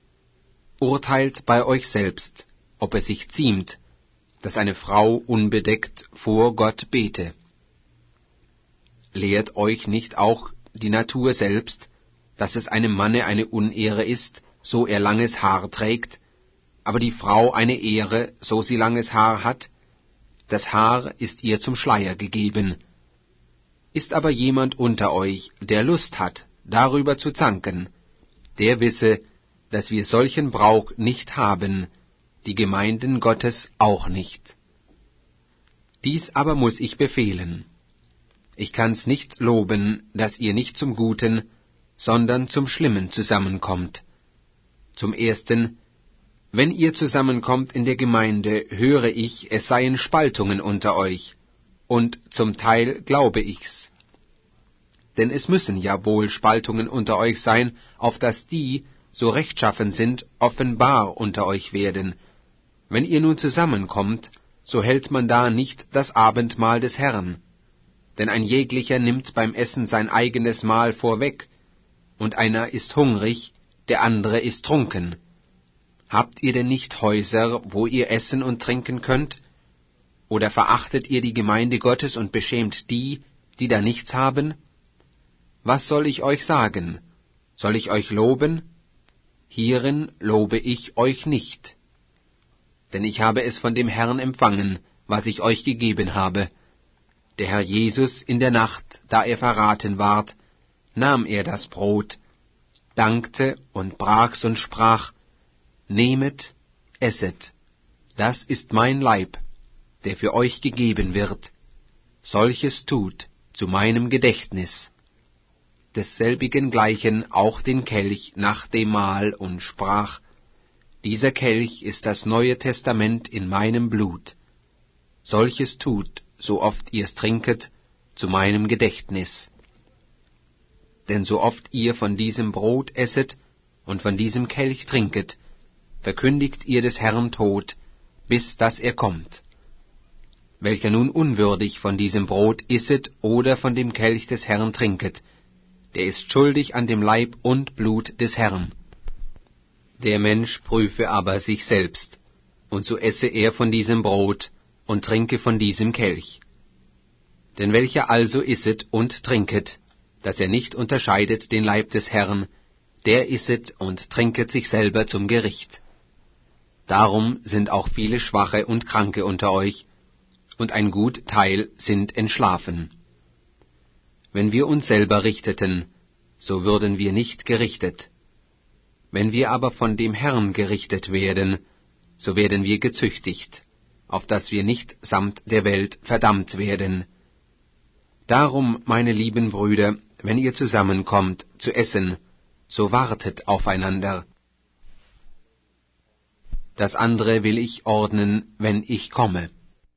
Urteilt bei euch selbst, ob es sich ziemt, dass eine Frau unbedeckt vor Gott bete. Lehrt euch nicht auch die Natur selbst, dass es einem Manne eine Unehre ist, so er langes Haar trägt, aber die Frau eine Ehre, so sie langes Haar hat? Das Haar ist ihr zum Schleier gegeben. Ist aber jemand unter euch, der Lust hat, darüber zu zanken, der wisse, dass wir solchen Brauch nicht haben, die Gemeinden Gottes auch nicht. Dies aber muß ich befehlen. Ich kann's nicht loben, dass ihr nicht zum Guten, sondern zum Schlimmen zusammenkommt. Zum Ersten, wenn ihr zusammenkommt in der Gemeinde, höre ich, es seien Spaltungen unter euch, und zum Teil glaube ich's. Denn es müssen ja wohl Spaltungen unter euch sein, auf dass die, so rechtschaffen sind, offenbar unter euch werden. Wenn ihr nun zusammenkommt, so hält man da nicht das Abendmahl des Herrn. Denn ein jeglicher nimmt beim Essen sein eigenes Mahl vorweg, und einer ist hungrig, der andere ist trunken. Habt ihr denn nicht Häuser, wo ihr essen und trinken könnt? Oder verachtet ihr die Gemeinde Gottes und beschämt die, die da nichts haben? Was soll ich euch sagen? Soll ich euch loben? Hierin lobe ich euch nicht. Denn ich habe es von dem Herrn empfangen, was ich euch gegeben habe. Der Herr Jesus in der Nacht, da er verraten ward, nahm er das Brot, dankte und brach's und sprach, Nehmet, esset, das ist mein Leib, der für euch gegeben wird. Solches tut zu meinem Gedächtnis. Desselbigen gleichen auch den Kelch nach dem Mahl und sprach, Dieser Kelch ist das Neue Testament in meinem Blut. Solches tut, so oft ihr's trinket, zu meinem Gedächtnis. Denn so oft ihr von diesem Brot esset und von diesem Kelch trinket, verkündigt ihr des Herrn Tod, bis dass er kommt. Welcher nun unwürdig von diesem Brot isset oder von dem Kelch des Herrn trinket, der ist schuldig an dem Leib und Blut des Herrn. Der Mensch prüfe aber sich selbst, und so esse er von diesem Brot und trinke von diesem Kelch. Denn welcher also isset und trinket, dass er nicht unterscheidet den Leib des Herrn, der isset und trinket sich selber zum Gericht. Darum sind auch viele Schwache und Kranke unter euch, und ein gut Teil sind entschlafen. Wenn wir uns selber richteten, so würden wir nicht gerichtet. Wenn wir aber von dem Herrn gerichtet werden, so werden wir gezüchtigt, auf dass wir nicht samt der Welt verdammt werden. Darum, meine lieben Brüder, wenn ihr zusammenkommt zu essen, so wartet aufeinander. Das andere will ich ordnen, wenn ich komme.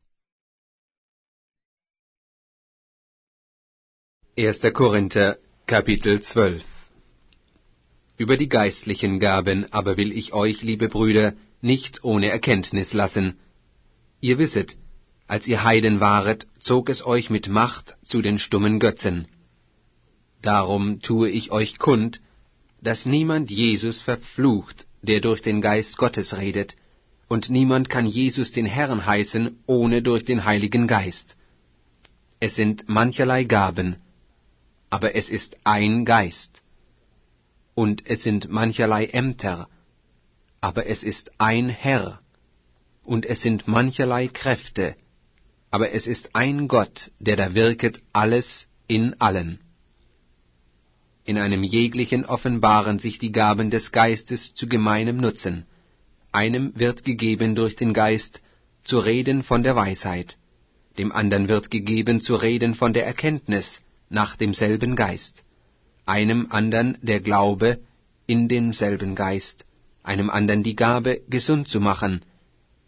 1. Korinther, Kapitel 12. Über die geistlichen Gaben aber will ich euch, liebe Brüder, nicht ohne Erkenntnis lassen. Ihr wisset, als ihr Heiden waret, zog es euch mit Macht zu den stummen Götzen. Darum tue ich euch kund, dass niemand Jesus verflucht, der durch den Geist Gottes redet, und niemand kann Jesus den Herrn heißen, ohne durch den Heiligen Geist. Es sind mancherlei Gaben, aber es ist ein Geist. Und es sind mancherlei Ämter, aber es ist ein Herr. Und es sind mancherlei Kräfte, aber es ist ein Gott, der da wirket alles in allen. In einem jeglichen offenbaren sich die Gaben des Geistes zu gemeinem Nutzen. Einem wird gegeben durch den Geist, zu reden von der Weisheit, dem andern wird gegeben zu reden von der Erkenntnis, nach demselben Geist, einem andern der Glaube in demselben Geist, einem andern die Gabe, gesund zu machen,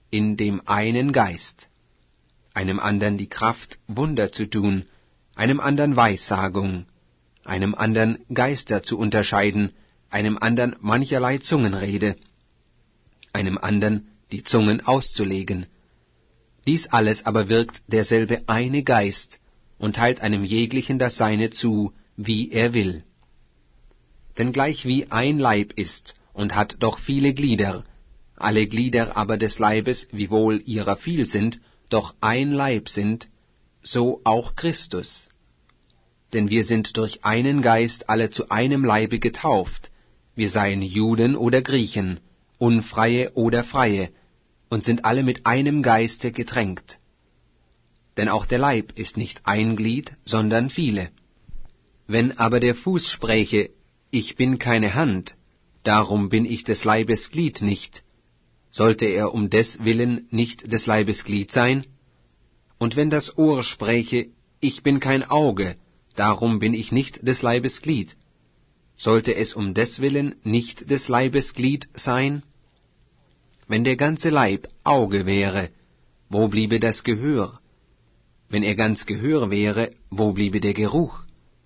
in dem einen Geist, einem andern die Kraft, Wunder zu tun, einem andern Weissagung, einem andern Geister zu unterscheiden, einem andern mancherlei Zungenrede, einem andern die Zungen auszulegen. Dies alles aber wirkt derselbe eine Geist und teilt einem jeglichen das Seine zu, wie er will. Denn gleichwie ein Leib ist und hat doch viele Glieder, alle Glieder aber des Leibes, wiewohl ihrer viel sind, doch ein Leib sind, so auch Christus. Denn wir sind durch einen Geist alle zu einem Leibe getauft, wir seien Juden oder Griechen, Unfreie oder Freie, und sind alle mit einem Geiste getränkt. Denn auch der Leib ist nicht ein Glied, sondern viele. Wenn aber der Fuß spräche, ich bin keine Hand, darum bin ich des Leibes Glied nicht, sollte er um des Willen nicht des Leibes Glied sein? Und wenn das Ohr spräche, ich bin kein Auge, darum bin ich nicht des Leibes Glied, sollte es um des Willen nicht des Leibes Glied sein? Wenn der ganze Leib Auge wäre, wo bliebe das Gehör? Wenn er ganz Gehör wäre, wo bliebe der Geruch?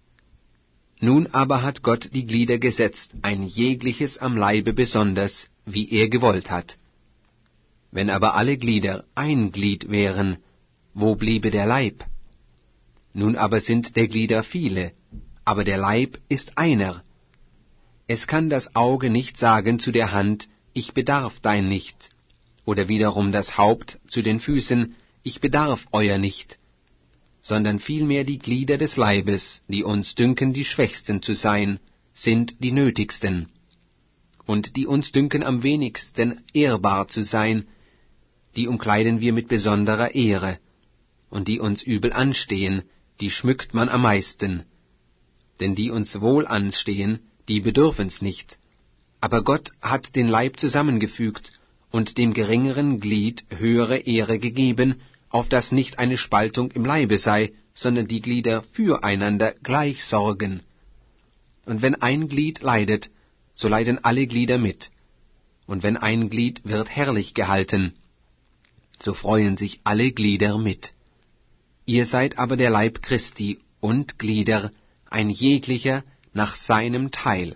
Nun aber hat Gott die Glieder gesetzt, ein jegliches am Leibe besonders, wie er gewollt hat. Wenn aber alle Glieder ein Glied wären, wo bliebe der Leib? Nun aber sind der Glieder viele, aber der Leib ist einer. Es kann das Auge nicht sagen zu der Hand, ich bedarf dein nicht, oder wiederum das Haupt zu den Füßen, ich bedarf euer nicht, sondern vielmehr die Glieder des Leibes, die uns dünken, die Schwächsten zu sein, sind die nötigsten, und die uns dünken am wenigsten ehrbar zu sein, die umkleiden wir mit besonderer Ehre, und die uns übel anstehen, die schmückt man am meisten, denn die uns wohl anstehen, die bedürfen's nicht. Aber Gott hat den Leib zusammengefügt und dem geringeren Glied höhere Ehre gegeben, auf dass nicht eine Spaltung im Leibe sei, sondern die Glieder füreinander gleich sorgen. Und wenn ein Glied leidet, so leiden alle Glieder mit. Und wenn ein Glied wird herrlich gehalten, so freuen sich alle Glieder mit. Ihr seid aber der Leib Christi und Glieder, ein jeglicher nach seinem Teil.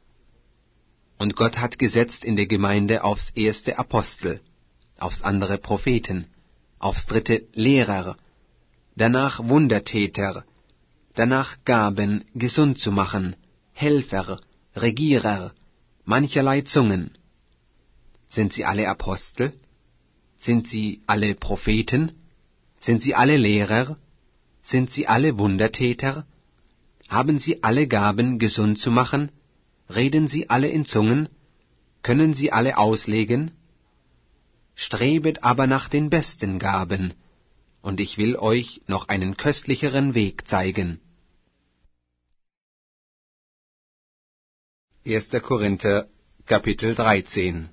Und Gott hat gesetzt in der Gemeinde aufs erste Apostel, aufs andere Propheten, aufs dritte Lehrer, danach Wundertäter, danach Gaben, gesund zu machen, Helfer, Regierer, mancherlei Zungen. Sind sie alle Apostel? Sind sie alle Propheten? Sind sie alle Lehrer? Sind sie alle Wundertäter? Haben sie alle Gaben, gesund zu machen? Reden sie alle in Zungen? Können sie alle auslegen? Strebet aber nach den besten Gaben, und ich will euch noch einen köstlicheren Weg zeigen. 1. Korinther, Kapitel 13.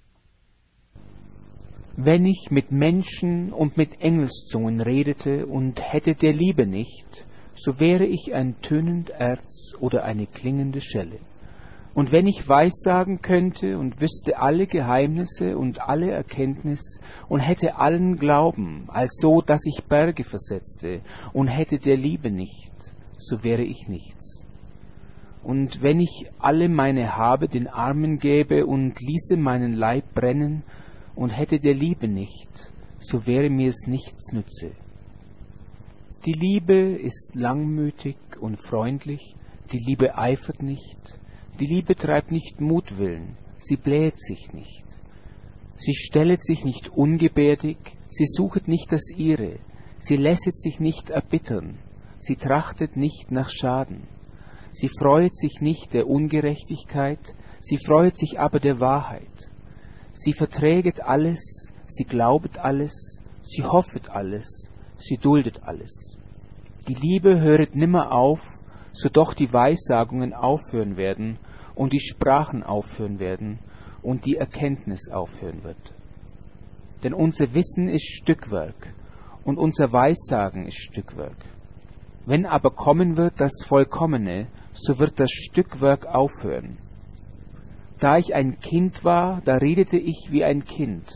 Wenn ich mit Menschen und mit Engelszungen redete und hätte der Liebe nicht, so wäre ich ein tönend Erz oder eine klingende Schelle. Und wenn ich Weissagen könnte und wüsste alle Geheimnisse und alle Erkenntnis und hätte allen Glauben, als so, dass ich Berge versetzte, und hätte der Liebe nicht, so wäre ich nichts. Und wenn ich alle meine Habe den Armen gäbe und ließe meinen Leib brennen und hätte der Liebe nicht, so wäre mir es nichts nütze. Die Liebe ist langmütig und freundlich, die Liebe eifert nicht, die Liebe treibt nicht Mutwillen, sie bläht sich nicht. Sie stellet sich nicht ungebärdig, sie suchet nicht das Ihre, sie lässet sich nicht erbittern, sie trachtet nicht nach Schaden. Sie freuet sich nicht der Ungerechtigkeit, sie freuet sich aber der Wahrheit. Sie verträget alles, sie glaubet alles, sie hoffet alles, sie duldet alles. Die Liebe höret nimmer auf, so doch die Weissagungen aufhören werden und die Sprachen aufhören werden und die Erkenntnis aufhören wird. Denn unser Wissen ist Stückwerk und unser Weissagen ist Stückwerk. Wenn aber kommen wird das Vollkommene, so wird das Stückwerk aufhören. Da ich ein Kind war, da redete ich wie ein Kind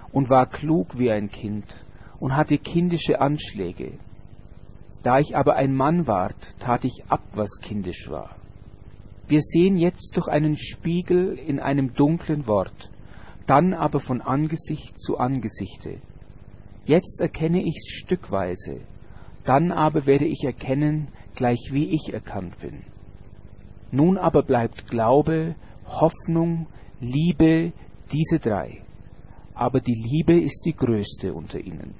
und war klug wie ein Kind und hatte kindische Anschläge. Da ich aber ein Mann ward, tat ich ab, was kindisch war. Wir sehen jetzt durch einen Spiegel in einem dunklen Wort, dann aber von Angesicht zu Angesichte. Jetzt erkenne ich's stückweise, dann aber werde ich erkennen, gleich wie ich erkannt bin. Nun aber bleibt Glaube, Hoffnung, Liebe, diese drei. Aber die Liebe ist die größte unter ihnen.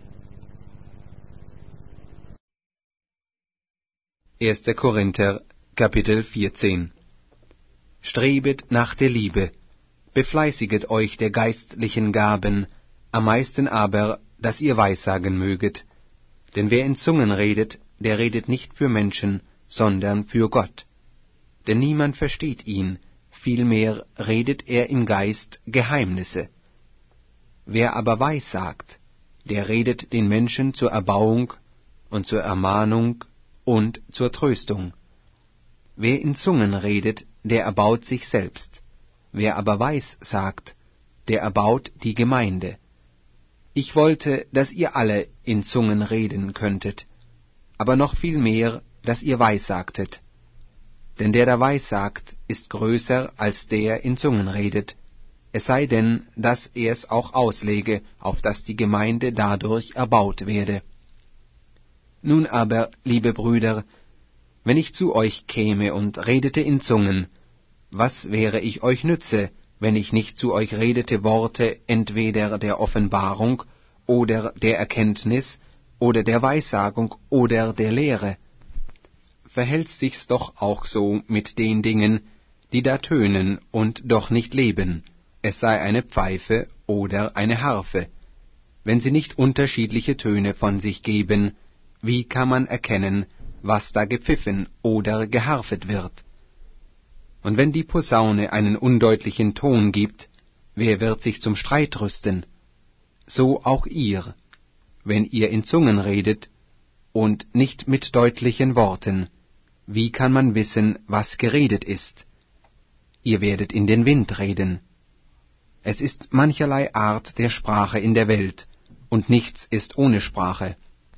1. Korinther, Kapitel 14. Strebet nach der Liebe, befleißiget euch der geistlichen Gaben, am meisten aber, dass ihr weissagen möget. Denn wer in Zungen redet, der redet nicht für Menschen, sondern für Gott. Denn niemand versteht ihn, vielmehr redet er im Geist Geheimnisse. Wer aber weissagt, der redet den Menschen zur Erbauung und zur Ermahnung und zur Tröstung. Wer in Zungen redet, der erbaut sich selbst. Wer aber weissagt, der erbaut die Gemeinde. Ich wollte, dass ihr alle in Zungen reden könntet, aber noch viel mehr, dass ihr weissagtet. Denn der da weissagt, ist größer als der in Zungen redet, es sei denn, dass er es auch auslege, auf dass die Gemeinde dadurch erbaut werde. Nun aber, liebe Brüder, wenn ich zu euch käme und redete in Zungen, was wäre ich euch nütze, wenn ich nicht zu euch redete Worte entweder der Offenbarung oder der Erkenntnis oder der Weissagung oder der Lehre? Verhält sich's doch auch so mit den Dingen, die da tönen und doch nicht leben, es sei eine Pfeife oder eine Harfe. Wenn sie nicht unterschiedliche Töne von sich geben, wie kann man erkennen, was da gepfiffen oder geharfet wird? Und wenn die Posaune einen undeutlichen Ton gibt, wer wird sich zum Streit rüsten? So auch ihr, wenn ihr in Zungen redet und nicht mit deutlichen Worten, wie kann man wissen, was geredet ist? Ihr werdet in den Wind reden. Es ist mancherlei Art der Sprache in der Welt, und nichts ist ohne Sprache.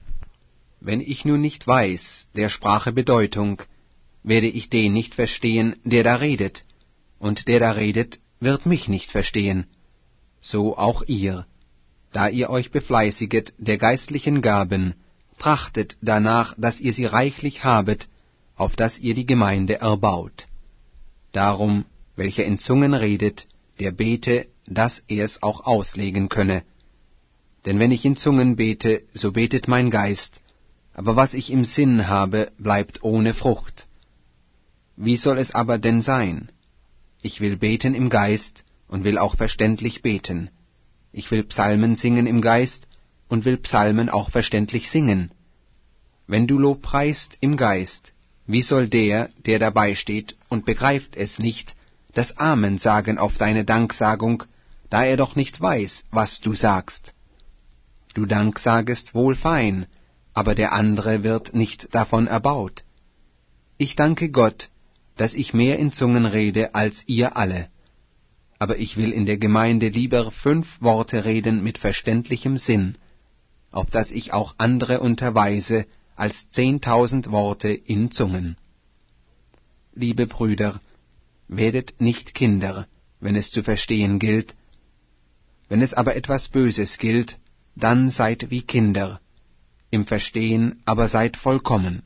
Wenn ich nun nicht weiß der Sprache Bedeutung, werde ich den nicht verstehen, der da redet, und der da redet, wird mich nicht verstehen. So auch ihr, da ihr euch befleißiget der geistlichen Gaben, trachtet danach, dass ihr sie reichlich habet, auf dass ihr die Gemeinde erbaut. Darum, welcher in Zungen redet, der bete, dass er's auch auslegen könne. Denn wenn ich in Zungen bete, so betet mein Geist, aber was ich im Sinn habe, bleibt ohne Frucht. Wie soll es aber denn sein? Ich will beten im Geist und will auch verständlich beten. Ich will Psalmen singen im Geist und will Psalmen auch verständlich singen. Wenn du Lob preist im Geist, wie soll der dabei steht und begreift es nicht, das Amen sagen auf deine Danksagung, da er doch nicht weiß, was du sagst? Du danksagest wohl fein, aber der andere wird nicht davon erbaut. Ich danke Gott, dass ich mehr in Zungen rede als ihr alle. Aber ich will in der Gemeinde lieber 5 Worte reden mit verständlichem Sinn, auf dass ich auch andere unterweise als 10.000 Worte in Zungen. Liebe Brüder, werdet nicht Kinder, wenn es zu verstehen gilt. Wenn es aber etwas Böses gilt, dann seid wie Kinder, im Verstehen aber seid vollkommen.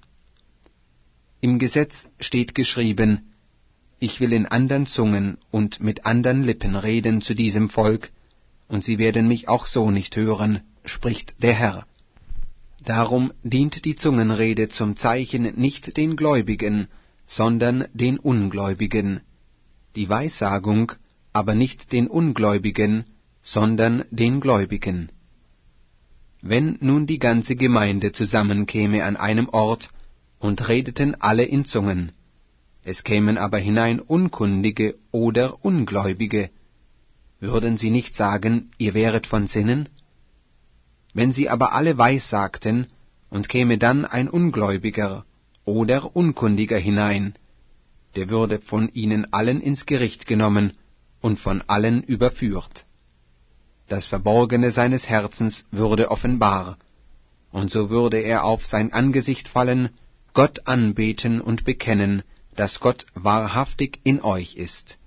Im Gesetz steht geschrieben, ich will in andern Zungen und mit andern Lippen reden zu diesem Volk, und sie werden mich auch so nicht hören, spricht der Herr. Darum dient die Zungenrede zum Zeichen nicht den Gläubigen, sondern den Ungläubigen, die Weissagung aber nicht den Ungläubigen, sondern den Gläubigen. Wenn nun die ganze Gemeinde zusammenkäme an einem Ort und redeten alle in Zungen, es kämen aber hinein Unkundige oder Ungläubige, würden sie nicht sagen, ihr wäret von Sinnen? Wenn sie aber alle weissagten, und käme dann ein Ungläubiger oder Unkundiger hinein, der würde von ihnen allen ins Gericht genommen und von allen überführt. das Verborgene seines Herzens würde offenbar, und so würde er auf sein Angesicht fallen, Gott anbeten und bekennen, dass Gott wahrhaftig in euch ist.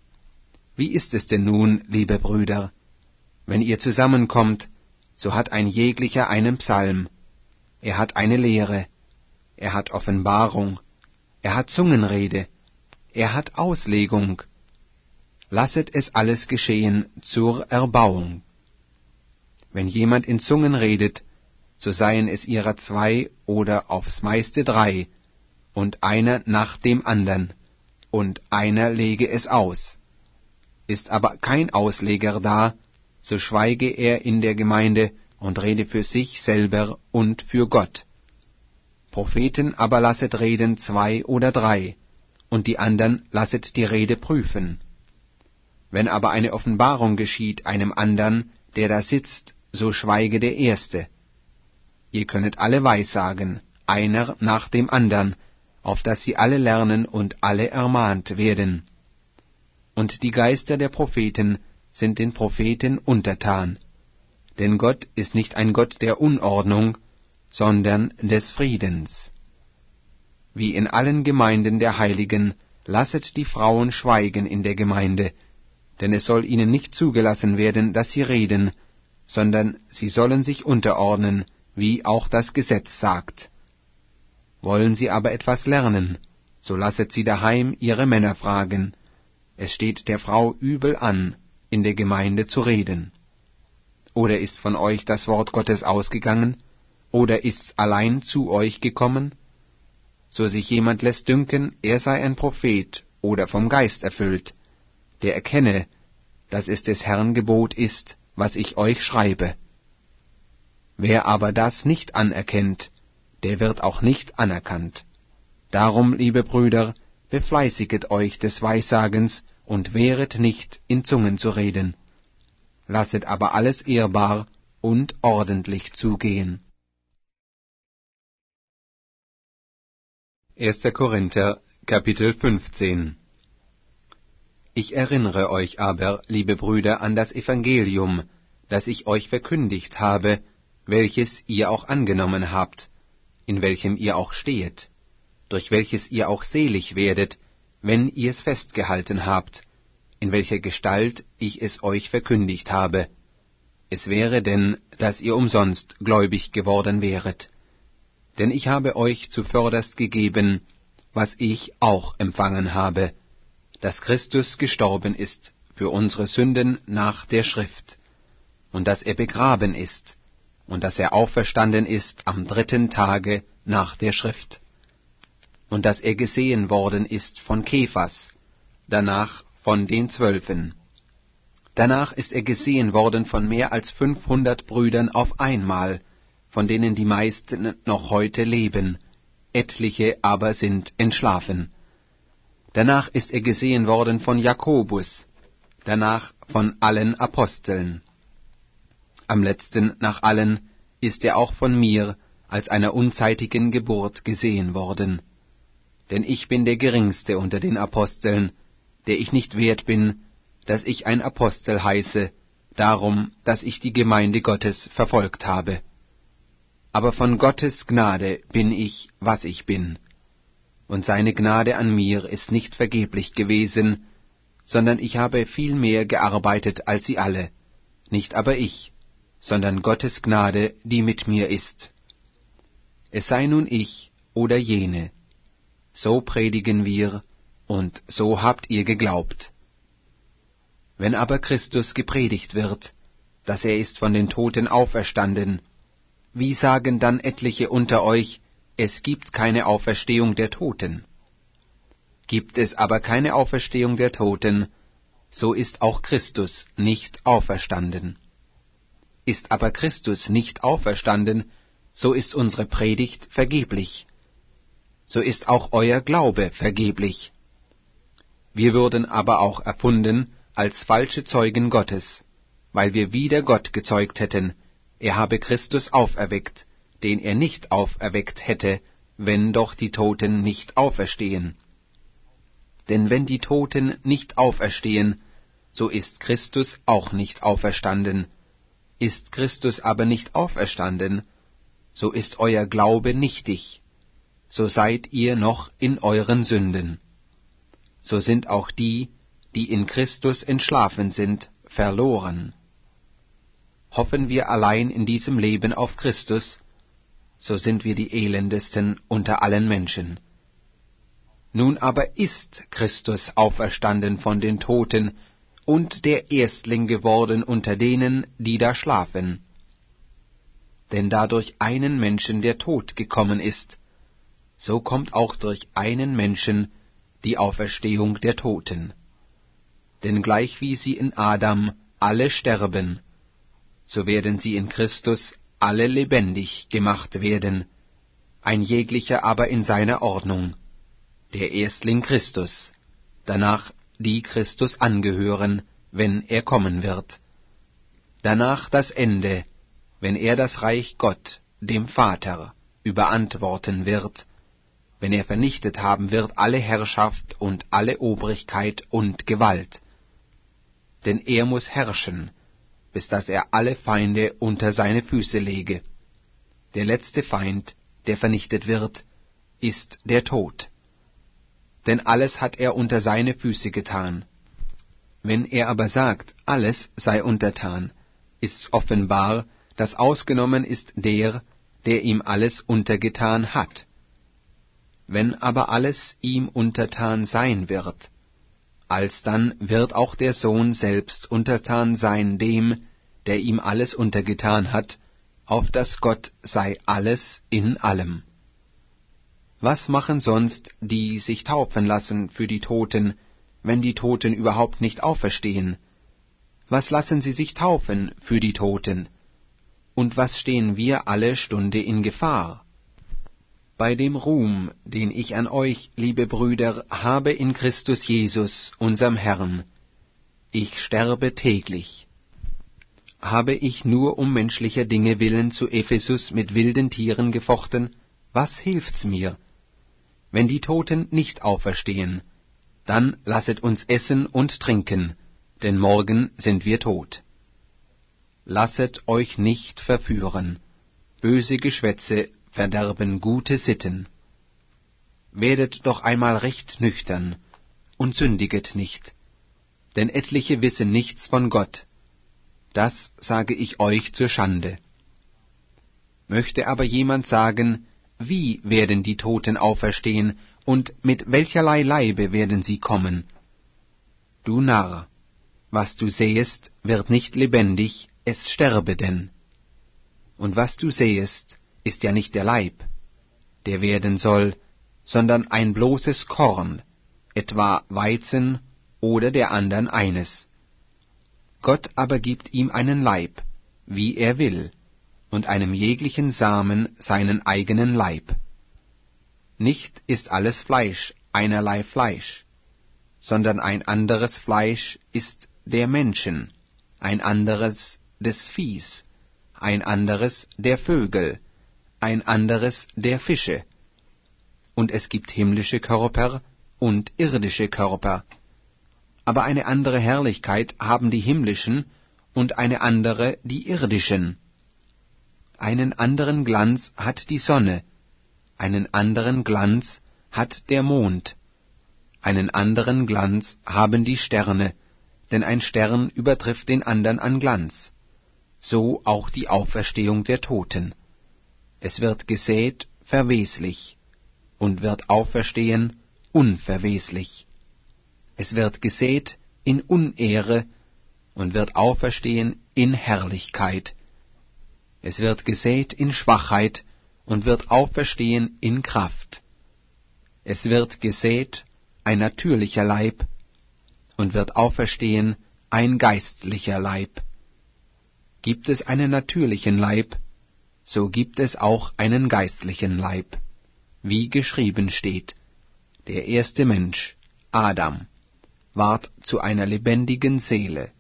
Wie ist es denn nun, liebe Brüder? Wenn ihr zusammenkommt, so hat ein jeglicher einen Psalm, er hat eine Lehre, er hat Offenbarung, er hat Zungenrede, er hat Auslegung. Lasset es alles geschehen zur Erbauung. Wenn jemand in Zungen redet, so seien es ihrer 2 oder aufs meiste 3, und einer nach dem andern, und einer lege es aus. Ist aber kein Ausleger da, so schweige er in der Gemeinde und rede für sich selber und für Gott. Propheten aber lasset reden 2 oder 3, und die andern lasset die Rede prüfen. Wenn aber eine Offenbarung geschieht einem andern, der da sitzt, so schweige der Erste. Ihr könnet alle weissagen, einer nach dem andern, auf dass sie alle lernen und alle ermahnt werden. Und die Geister der Propheten sind den Propheten untertan. Denn Gott ist nicht ein Gott der Unordnung, sondern des Friedens. Wie in allen Gemeinden der Heiligen, lasset die Frauen schweigen in der Gemeinde, denn es soll ihnen nicht zugelassen werden, dass sie reden, sondern sie sollen sich unterordnen, wie auch das Gesetz sagt. Wollen sie aber etwas lernen, so lasset sie daheim ihre Männer fragen. Es steht der Frau übel an, in der Gemeinde zu reden. Oder ist von euch das Wort Gottes ausgegangen, oder ist's allein zu euch gekommen? So sich jemand lässt dünken, er sei ein Prophet oder vom Geist erfüllt, der erkenne, dass es des Herrn Gebot ist, was ich euch schreibe. Wer aber das nicht anerkennt, der wird auch nicht anerkannt. Darum, liebe Brüder, befleißiget euch des Weissagens und wehret nicht, in Zungen zu reden. Lasset aber alles ehrbar und ordentlich zugehen. 1. Korinther, Kapitel 15. Ich erinnere euch aber, liebe Brüder, an das Evangelium, das ich euch verkündigt habe, welches ihr auch angenommen habt, in welchem ihr auch stehet, durch welches ihr auch selig werdet, wenn ihr es festgehalten habt, in welcher Gestalt ich es euch verkündigt habe. Es wäre denn, dass ihr umsonst gläubig geworden wäret. Denn ich habe euch zuvörderst gegeben, was ich auch empfangen habe, dass Christus gestorben ist für unsere Sünden nach der Schrift, und dass er begraben ist, und dass er auferstanden ist am 3. Tage nach der Schrift, und dass er gesehen worden ist von Kephas, danach von den 12. Danach ist er gesehen worden von mehr als 500 Brüdern auf einmal, von denen die meisten noch heute leben, etliche aber sind entschlafen. Danach ist er gesehen worden von Jakobus, danach von allen Aposteln. Am letzten nach allen ist er auch von mir als einer unzeitigen Geburt gesehen worden. Denn ich bin der Geringste unter den Aposteln, der ich nicht wert bin, dass ich ein Apostel heiße, darum, dass ich die Gemeinde Gottes verfolgt habe. Aber von Gottes Gnade bin ich, was ich bin. Und seine Gnade an mir ist nicht vergeblich gewesen, sondern ich habe viel mehr gearbeitet als sie alle, nicht aber ich, sondern Gottes Gnade, die mit mir ist. Es sei nun ich oder jene, so predigen wir, und so habt ihr geglaubt. Wenn aber Christus gepredigt wird, dass er ist von den Toten auferstanden, wie sagen dann etliche unter euch, es gibt keine Auferstehung der Toten? Gibt es aber keine Auferstehung der Toten, so ist auch Christus nicht auferstanden. Ist aber Christus nicht auferstanden, so ist unsere Predigt vergeblich. So ist auch euer Glaube vergeblich. Wir würden aber auch erfunden als falsche Zeugen Gottes, weil wir wider Gott gezeugt hätten, er habe Christus auferweckt, den er nicht auferweckt hätte, wenn doch die Toten nicht auferstehen. Denn wenn die Toten nicht auferstehen, so ist Christus auch nicht auferstanden. Ist Christus aber nicht auferstanden, so ist euer Glaube nichtig, so seid ihr noch in euren Sünden. So sind auch die, die in Christus entschlafen sind, verloren. Hoffen wir allein in diesem Leben auf Christus, so sind wir die elendesten unter allen Menschen. Nun aber ist Christus auferstanden von den Toten und der Erstling geworden unter denen, die da schlafen. Denn da durch einen Menschen der Tod gekommen ist, so kommt auch durch einen Menschen die Auferstehung der Toten. Denn gleichwie sie in Adam alle sterben, so werden sie in Christus alle lebendig gemacht werden, ein jeglicher aber in seiner Ordnung, der Erstling Christus, danach die Christus angehören, wenn er kommen wird. Danach das Ende, wenn er das Reich Gott, dem Vater, überantworten wird, wenn er vernichtet haben wird alle Herrschaft und alle Obrigkeit und Gewalt. Denn er muss herrschen, bis dass er alle Feinde unter seine Füße lege. Der letzte Feind, der vernichtet wird, ist der Tod. Denn alles hat er unter seine Füße getan. Wenn er aber sagt, alles sei untertan, ist's offenbar, dass ausgenommen ist der ihm alles untergetan hat. Wenn aber alles ihm untertan sein wird, alsdann wird auch der Sohn selbst untertan sein dem, der ihm alles untergetan hat, auf dass Gott sei alles in allem. Was machen sonst die sich taufen lassen für die Toten, wenn die Toten überhaupt nicht auferstehen? Was lassen sie sich taufen für die Toten? Und was stehen wir alle Stunde in Gefahr? Bei dem Ruhm, den ich an euch, liebe Brüder, habe in Christus Jesus, unserem Herrn, ich sterbe täglich. Habe ich nur um menschlicher Dinge willen zu Ephesus mit wilden Tieren gefochten, was hilft's mir? Wenn die Toten nicht auferstehen, dann lasset uns essen und trinken, denn morgen sind wir tot. Lasset euch nicht verführen, böse Geschwätze verderben gute Sitten. Werdet doch einmal recht nüchtern und sündiget nicht, denn etliche wissen nichts von Gott. Das sage ich euch zur Schande. Möchte aber jemand sagen, wie werden die Toten auferstehen und mit welcherlei Leibe werden sie kommen? Du Narr, was du sähest, wird nicht lebendig, es sterbe denn. Und was du sähest, ist ja nicht der Leib, der werden soll, sondern ein bloßes Korn, etwa Weizen oder der andern eines. Gott aber gibt ihm einen Leib, wie er will, und einem jeglichen Samen seinen eigenen Leib. Nicht ist alles Fleisch einerlei Fleisch, sondern ein anderes Fleisch ist der Menschen, ein anderes des Viehs, ein anderes der Vögel, ein anderes der Fische. Und es gibt himmlische Körper und irdische Körper. Aber eine andere Herrlichkeit haben die himmlischen und eine andere die irdischen. Einen anderen Glanz hat die Sonne, einen anderen Glanz hat der Mond, einen anderen Glanz haben die Sterne, denn ein Stern übertrifft den andern an Glanz. So auch die Auferstehung der Toten. Es wird gesät verweslich und wird auferstehen unverweslich. Es wird gesät in Unehre und wird auferstehen in Herrlichkeit. Es wird gesät in Schwachheit und wird auferstehen in Kraft. Es wird gesät ein natürlicher Leib und wird auferstehen ein geistlicher Leib. Gibt es einen natürlichen Leib, so gibt es auch einen geistlichen Leib, wie geschrieben steht, der erste Mensch, Adam, ward zu einer lebendigen Seele,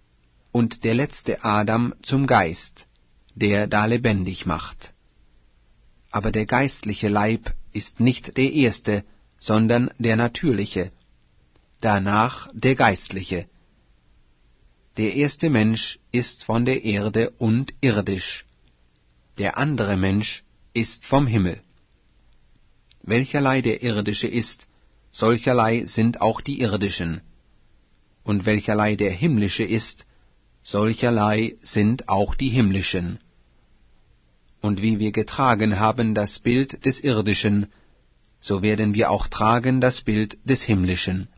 und der letzte Adam zum Geist, der da lebendig macht. Aber der geistliche Leib ist nicht der erste, sondern der natürliche, danach der geistliche. Der erste Mensch ist von der Erde und irdisch. Der andere Mensch ist vom Himmel. Welcherlei der irdische ist, solcherlei sind auch die irdischen. Und welcherlei der himmlische ist, solcherlei sind auch die himmlischen. Und wie wir getragen haben das Bild des Irdischen, so werden wir auch tragen das Bild des Himmlischen.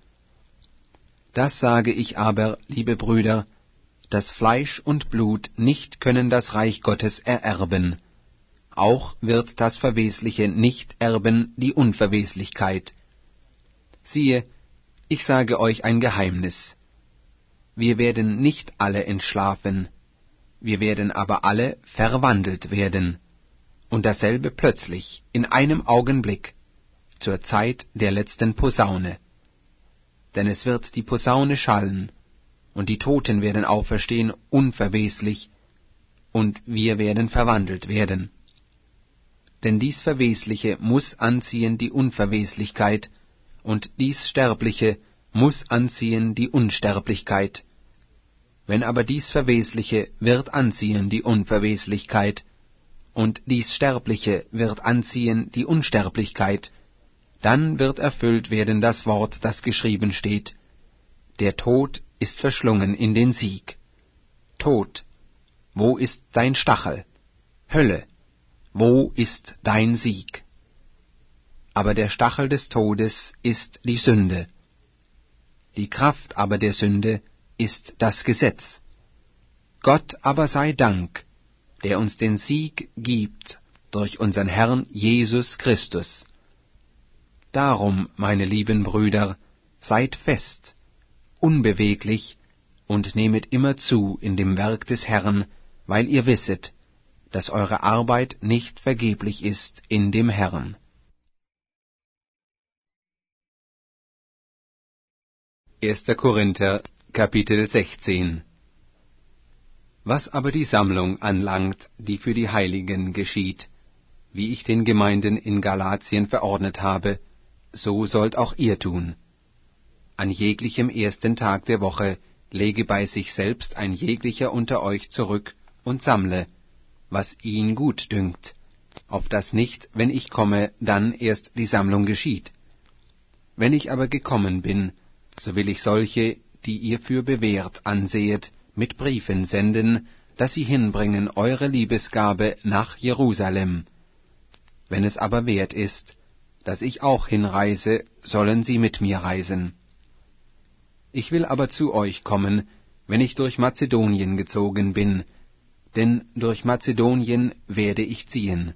Das sage ich aber, liebe Brüder, dass Fleisch und Blut nicht können das Reich Gottes ererben. Auch wird das Verwesliche nicht erben die Unverweslichkeit. Siehe, ich sage euch ein Geheimnis. Wir werden nicht alle entschlafen, wir werden aber alle verwandelt werden, und dasselbe plötzlich, in einem Augenblick, zur Zeit der letzten Posaune. Denn es wird die Posaune schallen, und die Toten werden auferstehen unverweslich, und wir werden verwandelt werden. Denn dies Verwesliche muß anziehen die Unverweslichkeit, und dies Sterbliche muß anziehen die Unsterblichkeit. Wenn aber dies Verwesliche wird anziehen die Unverweslichkeit, und dies Sterbliche wird anziehen die Unsterblichkeit, dann wird erfüllt werden das Wort, das geschrieben steht: Der Tod ist verschlungen in den Sieg. Tod, wo ist dein Stachel? Hölle, wo ist dein Sieg? Aber der Stachel des Todes ist die Sünde. Die Kraft aber der Sünde ist das Gesetz. Gott aber sei Dank, der uns den Sieg gibt durch unseren Herrn Jesus Christus. Darum, meine lieben Brüder, seid fest, unbeweglich und nehmet immer zu in dem Werk des Herrn, weil ihr wisset, dass eure Arbeit nicht vergeblich ist in dem Herrn. 1. Korinther, Kapitel 16. Was aber die Sammlung anlangt, die für die Heiligen geschieht, wie ich den Gemeinden in Galatien verordnet habe, so sollt auch ihr tun. An jeglichem ersten Tag der Woche lege bei sich selbst ein jeglicher unter euch zurück und sammle, was ihn gut dünkt, auf dass nicht, wenn ich komme, dann erst die Sammlung geschieht. Wenn ich aber gekommen bin, so will ich solche, die ihr für bewährt ansehet, mit Briefen senden, dass sie hinbringen eure Liebesgabe nach Jerusalem. Wenn es aber wert ist, dass ich auch hinreise, sollen sie mit mir reisen. Ich will aber zu euch kommen, wenn ich durch Mazedonien gezogen bin, denn durch Mazedonien werde ich ziehen.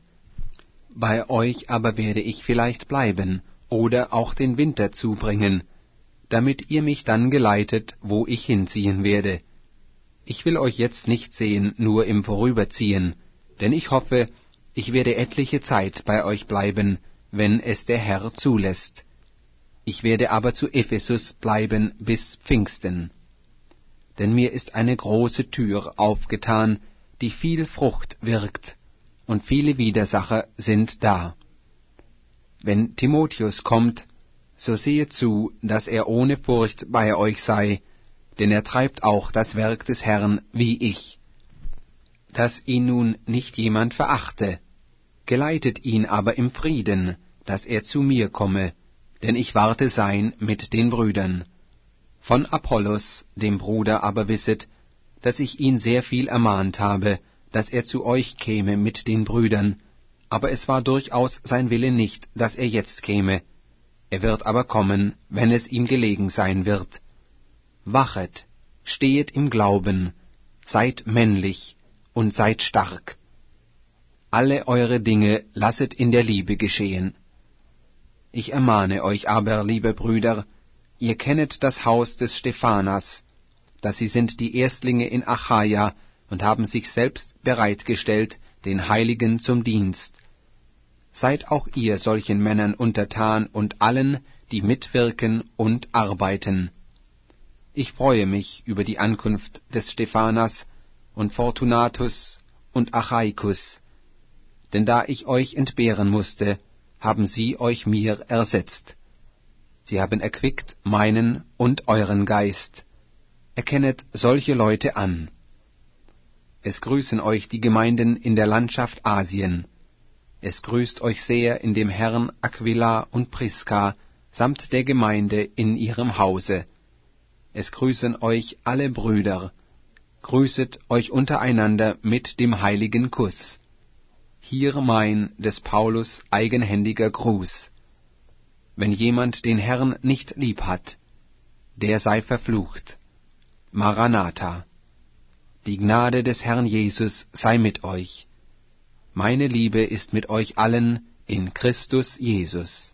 Bei euch aber werde ich vielleicht bleiben oder auch den Winter zubringen, damit ihr mich dann geleitet, wo ich hinziehen werde. Ich will euch jetzt nicht sehen, nur im Vorüberziehen, denn ich hoffe, ich werde etliche Zeit bei euch bleiben, wenn es der Herr zulässt. Ich werde aber zu Ephesus bleiben bis Pfingsten. Denn mir ist eine große Tür aufgetan, die viel Frucht wirkt, und viele Widersacher sind da. Wenn Timotheus kommt, so sehet zu, dass er ohne Furcht bei euch sei, denn er treibt auch das Werk des Herrn wie ich. Dass ihn nun nicht jemand verachte, geleitet ihn aber im Frieden, dass er zu mir komme, denn ich warte sein mit den Brüdern. Von Apollos, dem Bruder, aber wisset, dass ich ihn sehr viel ermahnt habe, dass er zu euch käme mit den Brüdern, aber es war durchaus sein Wille nicht, dass er jetzt käme. Er wird aber kommen, wenn es ihm gelegen sein wird. Wachet, stehet im Glauben, seid männlich und seid stark. Alle eure Dinge lasset in der Liebe geschehen. Ich ermahne euch aber, liebe Brüder, ihr kennet das Haus des Stephanas, dass sie sind die Erstlinge in Achaia und haben sich selbst bereitgestellt, den Heiligen zum Dienst. Seid auch ihr solchen Männern untertan und allen, die mitwirken und arbeiten. Ich freue mich über die Ankunft des Stephanas und Fortunatus und Achaikus, denn da ich euch entbehren musste, haben sie euch mir ersetzt. Sie haben erquickt meinen und euren Geist. erkennet solche Leute an. Es grüßen euch die Gemeinden in der Landschaft Asien. Es grüßt euch sehr in dem Herrn Aquila und Priska samt der Gemeinde in ihrem Hause. Es grüßen euch alle Brüder. Grüßet euch untereinander mit dem heiligen Kuss. Hier mein, des Paulus, eigenhändiger Gruß. Wenn jemand den Herrn nicht lieb hat, der sei verflucht. Maranatha. Die Gnade des Herrn Jesus sei mit euch. Meine Liebe ist mit euch allen in Christus Jesus.